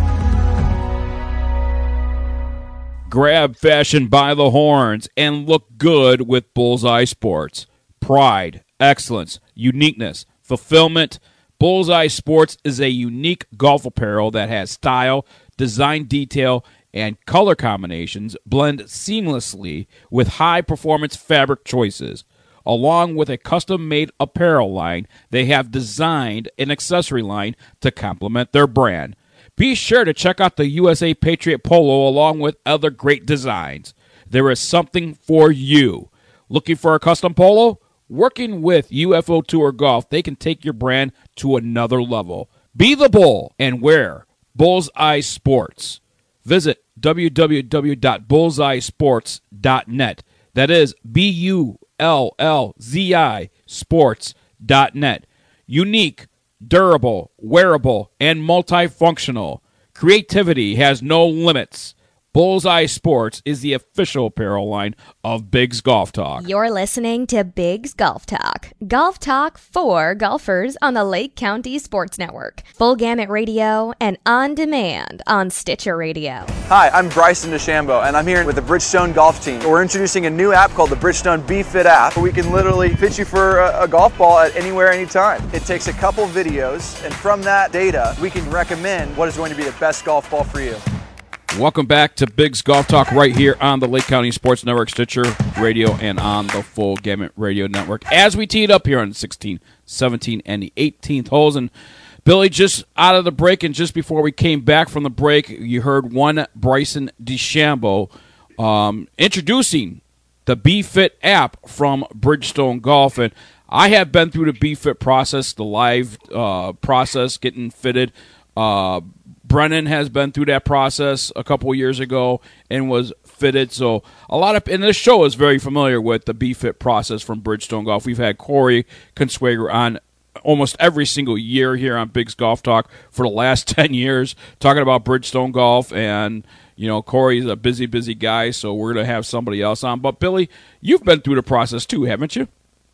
Grab fashion by the horns and look good with Bullseye Sports. Pride, excellence, uniqueness, fulfillment. Bullseye Sports is a unique golf apparel that has style, design detail, and color combinations blend seamlessly with high-performance fabric choices. Along with a custom-made apparel line, they have designed an accessory line to complement their brand. Be sure to check out the U S A Patriot Polo along with other great designs. There is something for you. Looking for a custom polo? Working with U F O Tour Golf, they can take your brand to another level. Be the bull and wear Bullseye Sports. Visit w w w dot bullseye sports dot net. That is B U L L Z I sports dot net. Unique, durable, wearable, and multifunctional. Creativity has no limits. Bullseye Sports is the official apparel line of Biggs Golf Talk. You're listening to Biggs Golf Talk. Golf talk for golfers on the Lake County Sports Network. Full Gamut Radio and on demand on Stitcher Radio. Hi, I'm Bryson DeChambeau, and I'm here with the Bridgestone Golf Team. We're introducing a new app called the Bridgestone B-Fit app, where we can literally fit you for a, a golf ball at anywhere, anytime. It takes a couple videos, and from that data, we can recommend what is going to be the best golf ball for you. Welcome back to Biggs Golf Talk right here on the Lake County Sports Network, Stitcher Radio, and on the Full Gamut Radio Network. As we teed up here on the sixteenth, seventeenth, and the eighteenth holes, and Billy, just out of the break and just before we came back from the break, you heard one Bryson DeChambeau um, introducing the B-Fit app from Bridgestone Golf, and I have been through the B-Fit process, the live uh, process, getting fitted. Uh, Brennan has been through that process a couple years ago and was fitted. So a lot of, and this show is very familiar with the B-Fit process from Bridgestone Golf. We've had Corey Conswager on almost every single year here on Biggs Golf Talk for the last ten years, talking about Bridgestone Golf. And, you know, Corey's a busy, busy guy, so we're going to have somebody else on. But, Billy, you've been through the process too, haven't you?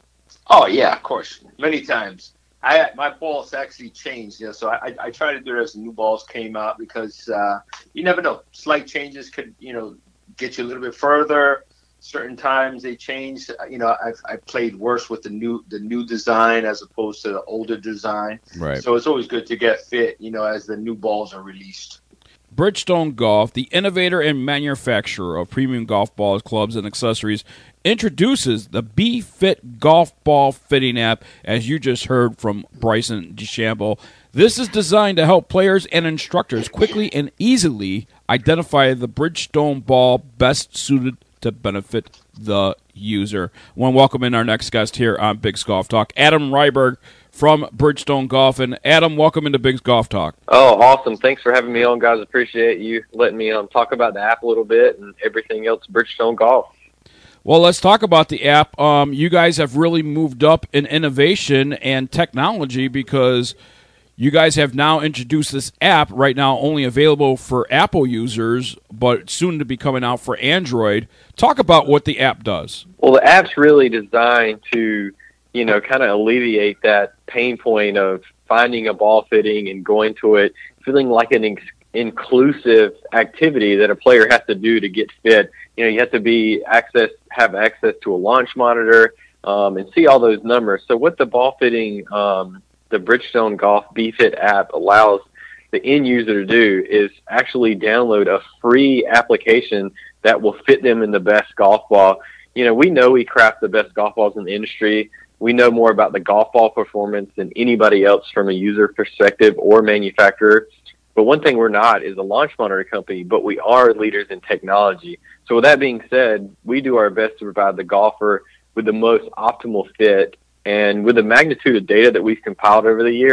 Oh, yeah, of course. Many times. I my balls actually changed, you know, so I I try to do it as new balls came out because uh, you never know. Slight changes could, you know, get you a little bit further. Certain times they change. You know, I've I played worse with the new the new design as opposed to the older design. Right. So it's always good to get fit, you know, as the new balls are released. Bridgestone Golf, the innovator and manufacturer of premium golf balls, clubs, and accessories, introduces the B-Fit golf ball fitting app, as you just heard from Bryson DeChambeau. This is designed to help players and instructors quickly and easily identify the Bridgestone ball best suited to benefit the user. I want to welcome in our next guest here on Biggs Golf Talk, Adam Ryberg from Bridgestone Golf. And Adam, welcome into Biggs Golf Talk. Oh, awesome. Thanks for having me on, guys. Appreciate you letting me um, talk about the app a little bit and everything else Bridgestone Golf. Well, let's talk about the app. Um, you guys have really moved up in innovation and technology because you guys have now introduced this app right now only available for Apple users, but soon to be coming out for Android. Talk about what the app does. Well, the app's really designed to, you know, kind of alleviate that pain point of finding a ball fitting and going to it, feeling like an ex- inclusive activity that a player has to do to get fit. You know, you have to be access, have access to a launch monitor, um, and see all those numbers. So what the ball fitting, um, the Bridgestone Golf B-Fit app allows the end user to do is actually download a free application that will fit them in the best golf ball. You know, we know we craft the best golf balls in the industry. We know more about the golf ball performance than anybody else from a user perspective or manufacturer. But one thing we're not is a launch monitor company, but we are leaders in technology. So with that being said, we do our best to provide the golfer with the most optimal fit. And with the magnitude of data that we've compiled over the years,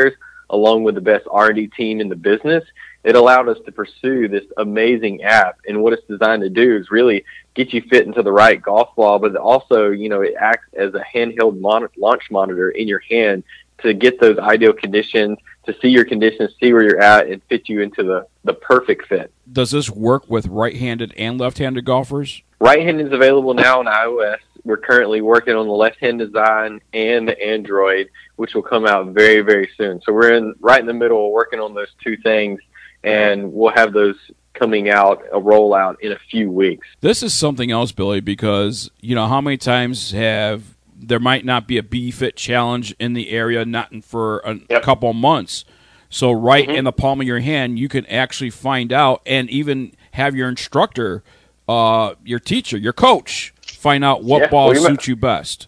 along with the best R and D team in the business, it allowed us to pursue this amazing app. And what it's designed to do is really get you fit into the right golf ball, but also, you know, it acts as a handheld mon- launch monitor in your hand to get those ideal conditions, to see your conditions, see where you're at, and fit you into the, the perfect fit. Does this work with right-handed and left-handed golfers? Right-handed is available now on iOS. We're currently working on the left-hand design and the Android, which will come out very, very soon. So we're in right in the middle working on those two things, and we'll have those coming out, a rollout in a few weeks. This is something else, Billy, because, you know, how many times have there might not be a B-Fit challenge in the area, not in for a yep. couple of months. So right mm-hmm. in the palm of your hand, you can actually find out and even have your instructor, uh, your teacher, your coach, find out what yeah. ball well, you suits you best.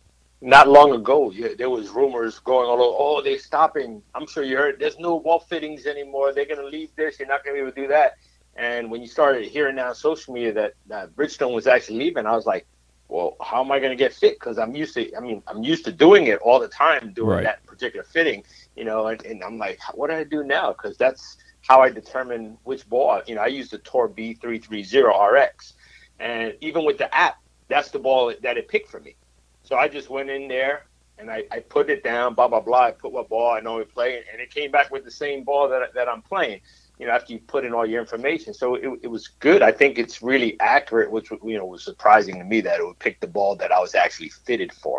Not long ago, yeah, there was rumors going all over, oh, they're stopping. I'm sure you heard there's no ball fittings anymore. They're going to leave this. You're not going to be able to do that. And when you started hearing now on social media that, that Bridgestone was actually leaving, I was like, well, how am I going to get fit? Because I'm used to, I mean, I'm used to doing it all the time, doing right. that particular fitting, you know, and, and I'm like, what do I do now? Because that's how I determine which ball. You know, I use the Tour B three thirty R X. And even with the app, that's the ball that it picked for me. So I just went in there and I, I put it down, blah, blah, blah. I put what ball I normally play, and it came back with the same ball that, that I'm playing, you know, after you put in all your information. So it, it was good. I think it's really accurate, which, you know, was surprising to me that it would pick the ball that I was actually fitted for.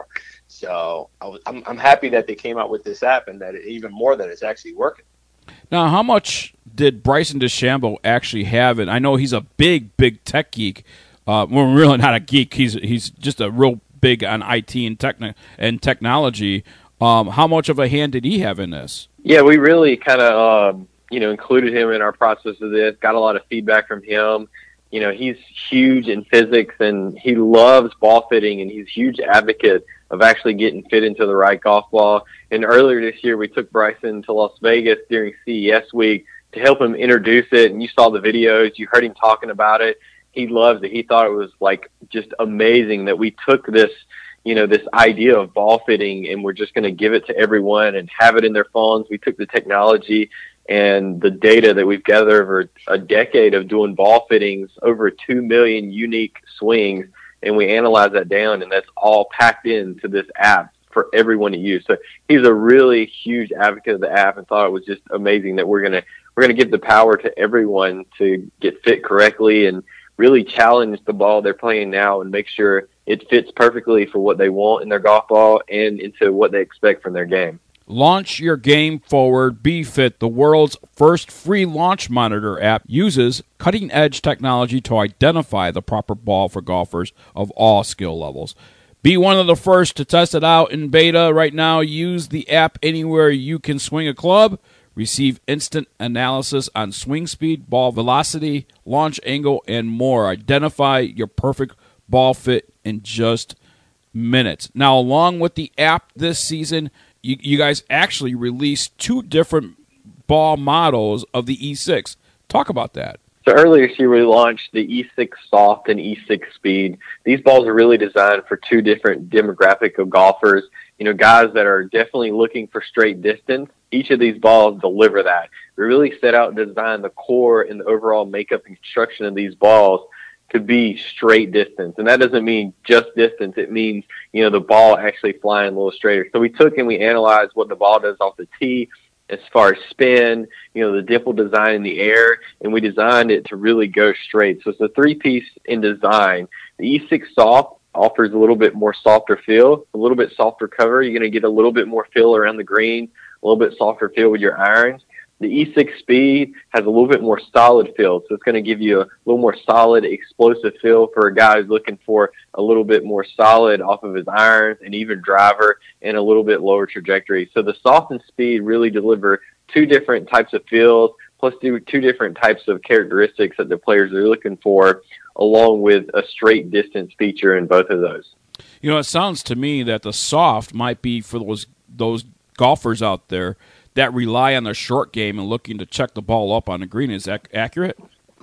So I was, I'm, I'm happy that they came out with this app, and that it, even more that it's actually working. Now, how much did Bryson DeChambeau actually have it? I know he's a big, big tech geek. Uh, well, really not a geek. He's he's just a real big on I T and techni- and technology. Um, how much of a hand did he have in this? Yeah, we really kind of, um, you know, included him in our process of this, got a lot of feedback from him. You know, he's huge in physics, and he loves ball fitting, and he's a huge advocate of actually getting fit into the right golf ball. And earlier this year, we took Bryson to Las Vegas during C E S week to help him introduce it, and you saw the videos, you heard him talking about it. He loves it. He thought it was like just amazing that we took this, you know, this idea of ball fitting, and we're just going to give it to everyone and have it in their phones. We took the technology and the data that we've gathered over a decade of doing ball fittings, over two million unique swings, and we analyzed that down, and that's all packed into this app for everyone to use. So he's a really huge advocate of the app, and thought it was just amazing that we're gonna we're gonna give the power to everyone to get fit correctly and really challenge the ball they're playing now and make sure it fits perfectly for what they want in their golf ball and into what they expect from their game. Launch your game forward. B-Fit, the world's first free launch monitor app, uses cutting-edge technology to identify the proper ball for golfers of all skill levels. Be one of the first to test it out in beta right now. Use the app anywhere you can swing a club. Receive instant analysis on swing speed, ball velocity, launch angle, and more. Identify your perfect ball fit in just minutes. Now, along with the app this season, you, you guys actually released two different ball models of the E six. Talk about that. So earlier this year, we launched the E six Soft and E six Speed. These balls are really designed for two different demographic of golfers. You know, guys that are definitely looking for straight distance. Each of these balls deliver that. We really set out to design the core and the overall makeup and construction of these balls to be straight distance. And that doesn't mean just distance. It means, you know, the ball actually flying a little straighter. So we took and we analyzed what the ball does off the tee as far as spin, you know, the dimple design in the air, and we designed it to really go straight. So it's a three-piece in design. The E six Soft offers a little bit more softer feel, a little bit softer cover. You're going to get a little bit more feel around the green, a little bit softer feel with your irons. The E six Speed has a little bit more solid feel, so it's going to give you a little more solid, explosive feel for a guy who's looking for a little bit more solid off of his irons and even driver and a little bit lower trajectory. So the Soft and Speed really deliver two different types of feels, plus two, two different types of characteristics that the players are looking for, along with a straight distance feature in both of those. You know, it sounds to me that the Soft might be for those those golfers out there that rely on their short game and looking to check the ball up on the green. Is that accurate?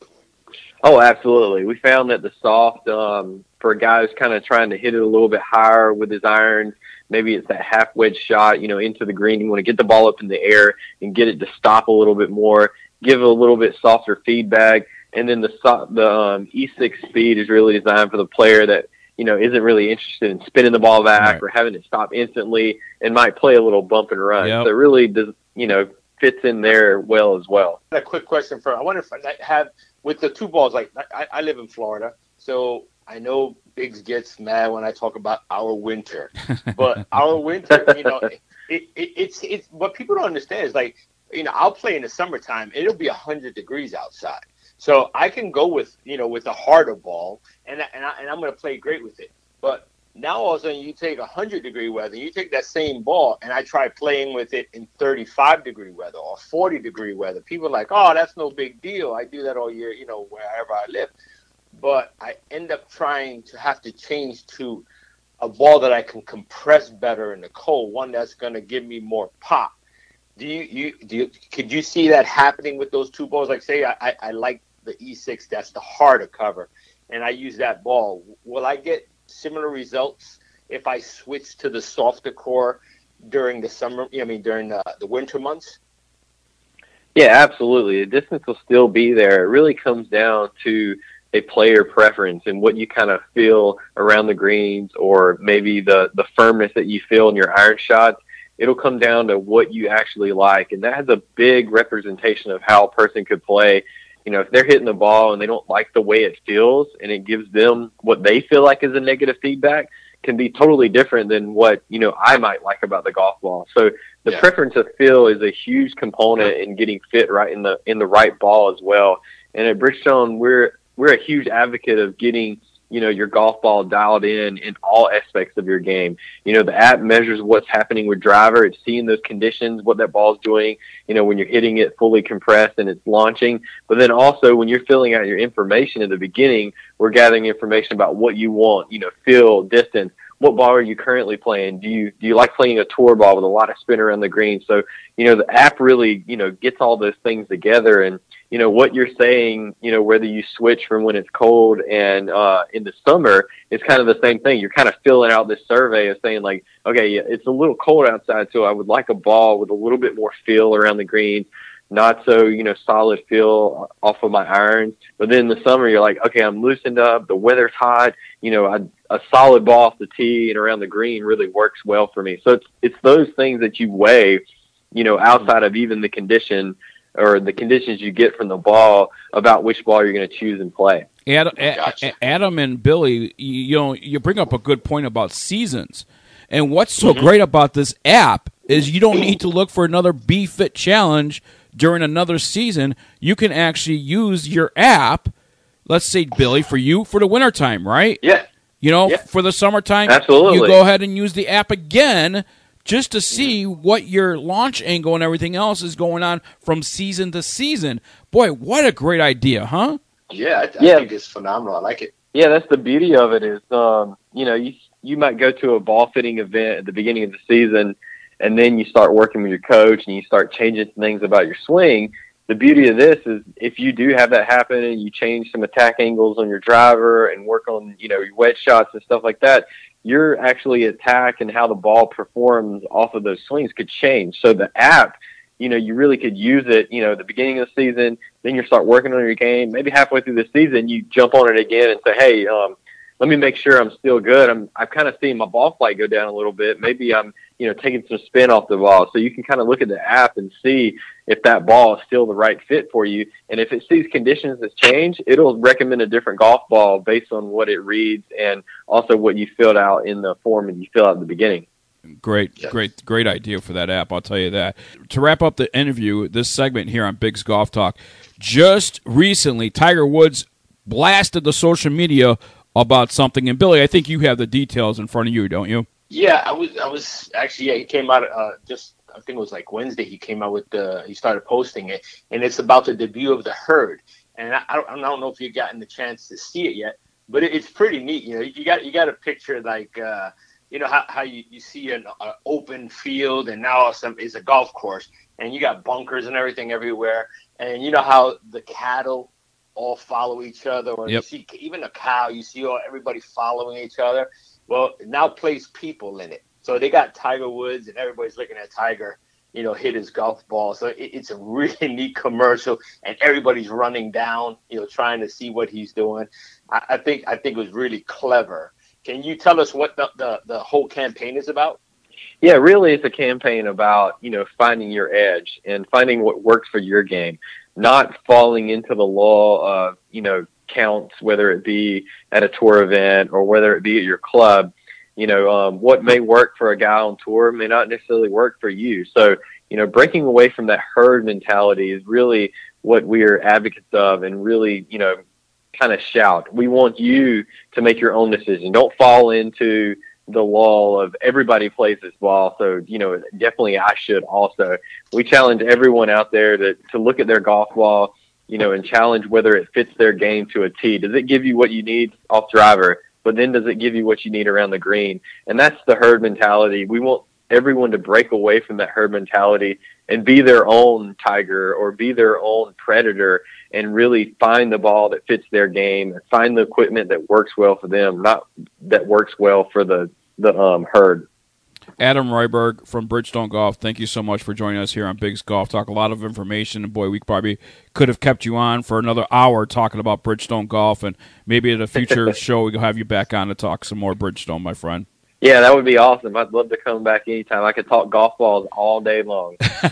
Oh, absolutely. We found that the Soft, um, for a guy who's kind of trying to hit it a little bit higher with his irons, maybe it's that half wedge shot, you know, into the green. You want to get the ball up in the air and get it to stop a little bit more, give it a little bit softer feedback. And then the so- the um, E six speed is really designed for the player that, you know, isn't really interested in spinning the ball back right. or having it stop instantly and might play a little bump and run. Yep. So it really does, you know, fits in there well as well. A quick question for, I wonder if I have, with the two balls, like I, I live in Florida, so I know Biggs gets mad when I talk about our winter, but our winter, you know, it, it, it's, it's, what people don't understand is like, you know, I'll play in the summertime, it'll be one hundred degrees outside. So I can go with, you know, with a harder ball, and and, I, and I'm going to play great with it. But now all of a sudden you take one hundred degree weather, you take that same ball, and I try playing with it in thirty-five degree weather or forty degree weather. People are like, oh, that's no big deal. I do that all year, you know, wherever I live. But I end up trying to have to change to a ball that I can compress better in the cold, one that's going to give me more pop. Do you, you do you, could you see that happening with those two balls? Like, say I, I, I like the E six, that's the harder cover, and I use that ball. Will I get similar results if I switch to the softer core during the summer, I mean, during the, the winter months? Yeah, absolutely. The distance will still be there. It really comes down to a player preference and what you kind of feel around the greens, or maybe the, the firmness that you feel in your iron shots. It'll come down to what you actually like, and that has a big representation of how a person could play. You know, if they're hitting the ball and they don't like the way it feels and it gives them what they feel like is a negative feedback, can be totally different than what, you know, I might like about the golf ball. So the yeah. preference of feel is a huge component in getting fit right in the in the right ball as well. And at Bridgestone, we're we're a huge advocate of getting, you know, your golf ball dialed in in all aspects of your game. You know, the app measures what's happening with driver. It's seeing those conditions, what that ball's doing, you know, when you're hitting it fully compressed and it's launching. But then also when you're filling out your information in the beginning, we're gathering information about what you want, you know, feel, distance. What ball are you currently playing? Do you do you like playing a tour ball with a lot of spin around the green? So, you know, the app really, you know, gets all those things together. And, you know, what you're saying, you know, whether you switch from when it's cold and uh, in the summer, it's kind of the same thing. You're kind of filling out this survey of saying like, okay, yeah, it's a little cold outside, so I would like a ball with a little bit more feel around the green, not so, you know, solid feel off of my irons. But then in the summer, you're like, okay, I'm loosened up, the weather's hot, you know, I, a solid ball off the tee and around the green really works well for me. So it's it's those things that you weigh, you know, outside of even the condition or the conditions you get from the ball about which ball you're going to choose and play. Adam, gotcha. Adam and Billy, you know, you bring up a good point about seasons. And what's so mm-hmm. great about this app is you don't need to look for another B-Fit challenge during another season. You can actually use your app, let's say, Billy, for you for the wintertime, right? Yeah. You know, yeah. for the summertime, Absolutely. You go ahead and use the app again just to see what your launch angle and everything else is going on from season to season. Boy, what a great idea, huh? Yeah, I, I yeah. think it's phenomenal. I like it. Yeah, that's the beauty of it is, um, you know, you you might go to a ball fitting event at the beginning of the season, and then you start working with your coach and you start changing things about your swing. The beauty of this is if you do have that happen and you change some attack angles on your driver and work on, you know, your wedge shots and stuff like that, your actually attack and how the ball performs off of those swings could change. So the app, you know, you really could use it, you know, at the beginning of the season, then you start working on your game. Maybe halfway through the season, you jump on it again and say, hey, um, let me make sure I'm still good. I'm, I've kind of seen my ball flight go down a little bit. Maybe I'm, you know, taking some spin off the ball. So you can kind of look at the app and see if that ball is still the right fit for you. And if it sees conditions that's changed, it'll recommend a different golf ball based on what it reads and also what you filled out in the form and you fill out at the beginning. Great, yes. great, great idea for that app, I'll tell you that. To wrap up the interview, this segment here on Biggs Golf Talk, just recently Tiger Woods blasted the social media about something. And Billy, I think you have the details in front of you, don't you? Yeah, I was I was actually, yeah, he came out uh, just, I think it was like Wednesday, he came out with the, he started posting it, and it's about the debut of the herd. And I, I, don't, I don't know if you've gotten the chance to see it yet, but it, it's pretty neat. You know, you got you got a picture like, uh, you know, how, how you, you see an uh, open field, and now some is a golf course, and you got bunkers and everything everywhere. And you know how the cattle all follow each other, or yep. you see even a cow, you see all everybody following each other. Well, it now plays people in it. So they got Tiger Woods, and everybody's looking at Tiger, you know, hit his golf ball. So it, it's a really neat commercial, and everybody's running down, you know, trying to see what he's doing. I, I think I think it was really clever. Can you tell us what the, the, the whole campaign is about? Yeah, really it's a campaign about, you know, finding your edge and finding what works for your game, not falling into the law of, you know, counts, whether it be at a tour event or whether it be at your club. You know, um, what may work for a guy on tour may not necessarily work for you. So, you know, breaking away from that herd mentality is really what we are advocates of, and really, you know, kind of shout. We want you to make your own decision. Don't fall into the law of everybody plays this ball. So, you know, definitely I should also. We challenge everyone out there to, to look at their golf ball, you know, and challenge whether it fits their game to a tee. Does it give you what you need off driver? But then does it give you what you need around the green? And that's the herd mentality. We want everyone to break away from that herd mentality and be their own Tiger or be their own Predator, and really find the ball that fits their game and find the equipment that works well for them, not that works well for the, the um, herd. Adam Ryberg from Bridgestone Golf, thank you so much for joining us here on Big's Golf Talk. A lot of information, and boy, we probably could have kept you on for another hour talking about Bridgestone Golf, and maybe at a future show we'll have you back on to talk some more Bridgestone, my friend. Yeah, that would be awesome. I'd love to come back anytime. I could talk golf balls all day long. I,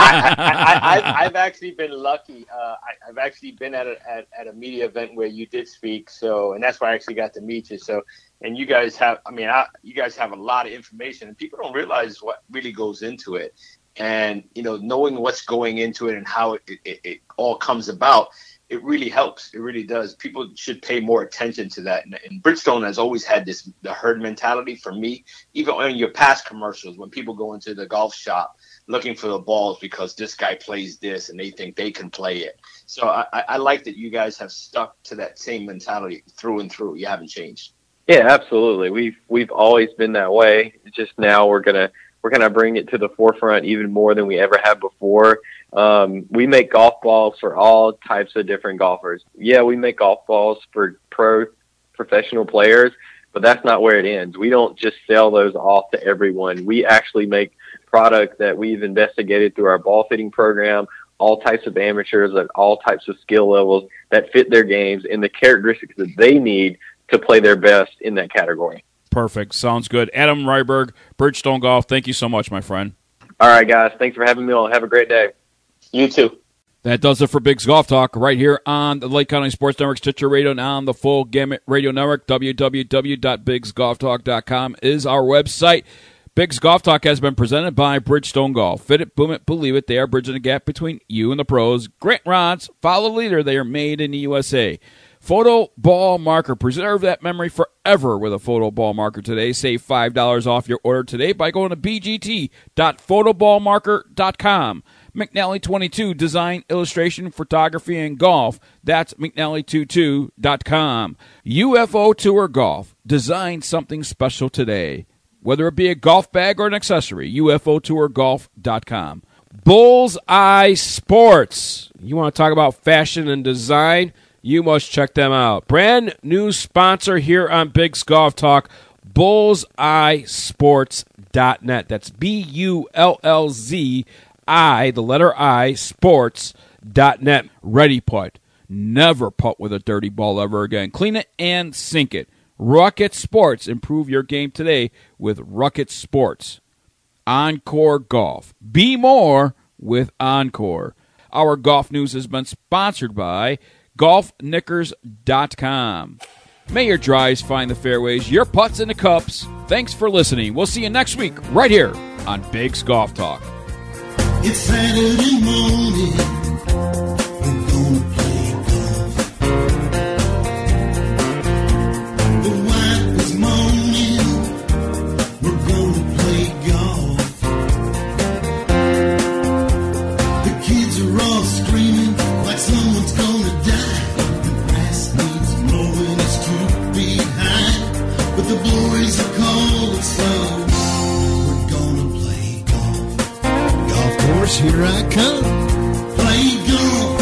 I, I, I've actually been lucky. Uh, I, I've actually been at a at, at a media event where you did speak, so and that's where I actually got to meet you. So, and you guys have, I mean, I, you guys have a lot of information, and people don't realize what really goes into it. And you know, knowing what's going into it and how it, it, it all comes about, it really helps. It really does. People should pay more attention to that. And, and Bridgestone has always had this, the herd mentality for me, even in your past commercials, when people go into the golf shop looking for the balls because this guy plays this and they think they can play it. So I, I like that you guys have stuck to that same mentality through and through. You haven't changed. Yeah, absolutely. We've, we've always been that way. It's just now we're going to, we're going to bring it to the forefront even more than we ever have before. Um, we make golf balls for all types of different golfers. Yeah, we make golf balls for pro professional players, but that's not where it ends. We don't just sell those off to everyone. We actually make product that we've investigated through our ball fitting program, all types of amateurs at all types of skill levels that fit their games and the characteristics that they need to play their best in that category. Perfect. Sounds good. Adam Ryberg, Bridgestone Golf, thank you so much, my friend. All right, guys. Thanks for having me on. Have a great day. You too. That does it for Big's Golf Talk right here on the Lake County Sports Network, Stitcher Radio, and on the Full Gamut Radio Network. w w w dot bigs golf talk dot com is our website. Big's Golf Talk has been presented by Bridgestone Golf. Fit it, boom it, believe it. They are bridging the gap between you and the pros. Grant rods, follow the leader. They are made in the U S A. Photo Ball Marker. Preserve that memory forever with a Photo Ball Marker today. Save five dollars off your order today by going to b g t dot photo ball marker dot com. McNally twenty-two, design, illustration, photography, and golf. That's mcnally twenty-two dot com. U F O Tour Golf. Design something special today. Whether it be a golf bag or an accessory, U F O tour golf dot com. Bullseye Sports. You want to talk about fashion and design? You must check them out. Brand new sponsor here on Big's Golf Talk, bullseye sports dot net. That's B U L L Z I, the letter I, sports dot net. Ready putt. Never putt with a dirty ball ever again. Clean it and sink it. Rocket Sports. Improve your game today with Rocket Sports. Encore Golf. Be more with Encore. Our golf news has been sponsored by golf knickers dot com. May your drives find the fairways, your putts in the cups. Thanks for listening. We'll see you next week right here on Big's Golf Talk. It's Saturday morning. We're gonna play golf. The wife is moaning. We're gonna play golf. The kids are all screaming like someone's gonna die. The grass needs mowing, it's two feet high. But the boys are cold, so we're gonna play golf. Golf course, here I come. Play golf.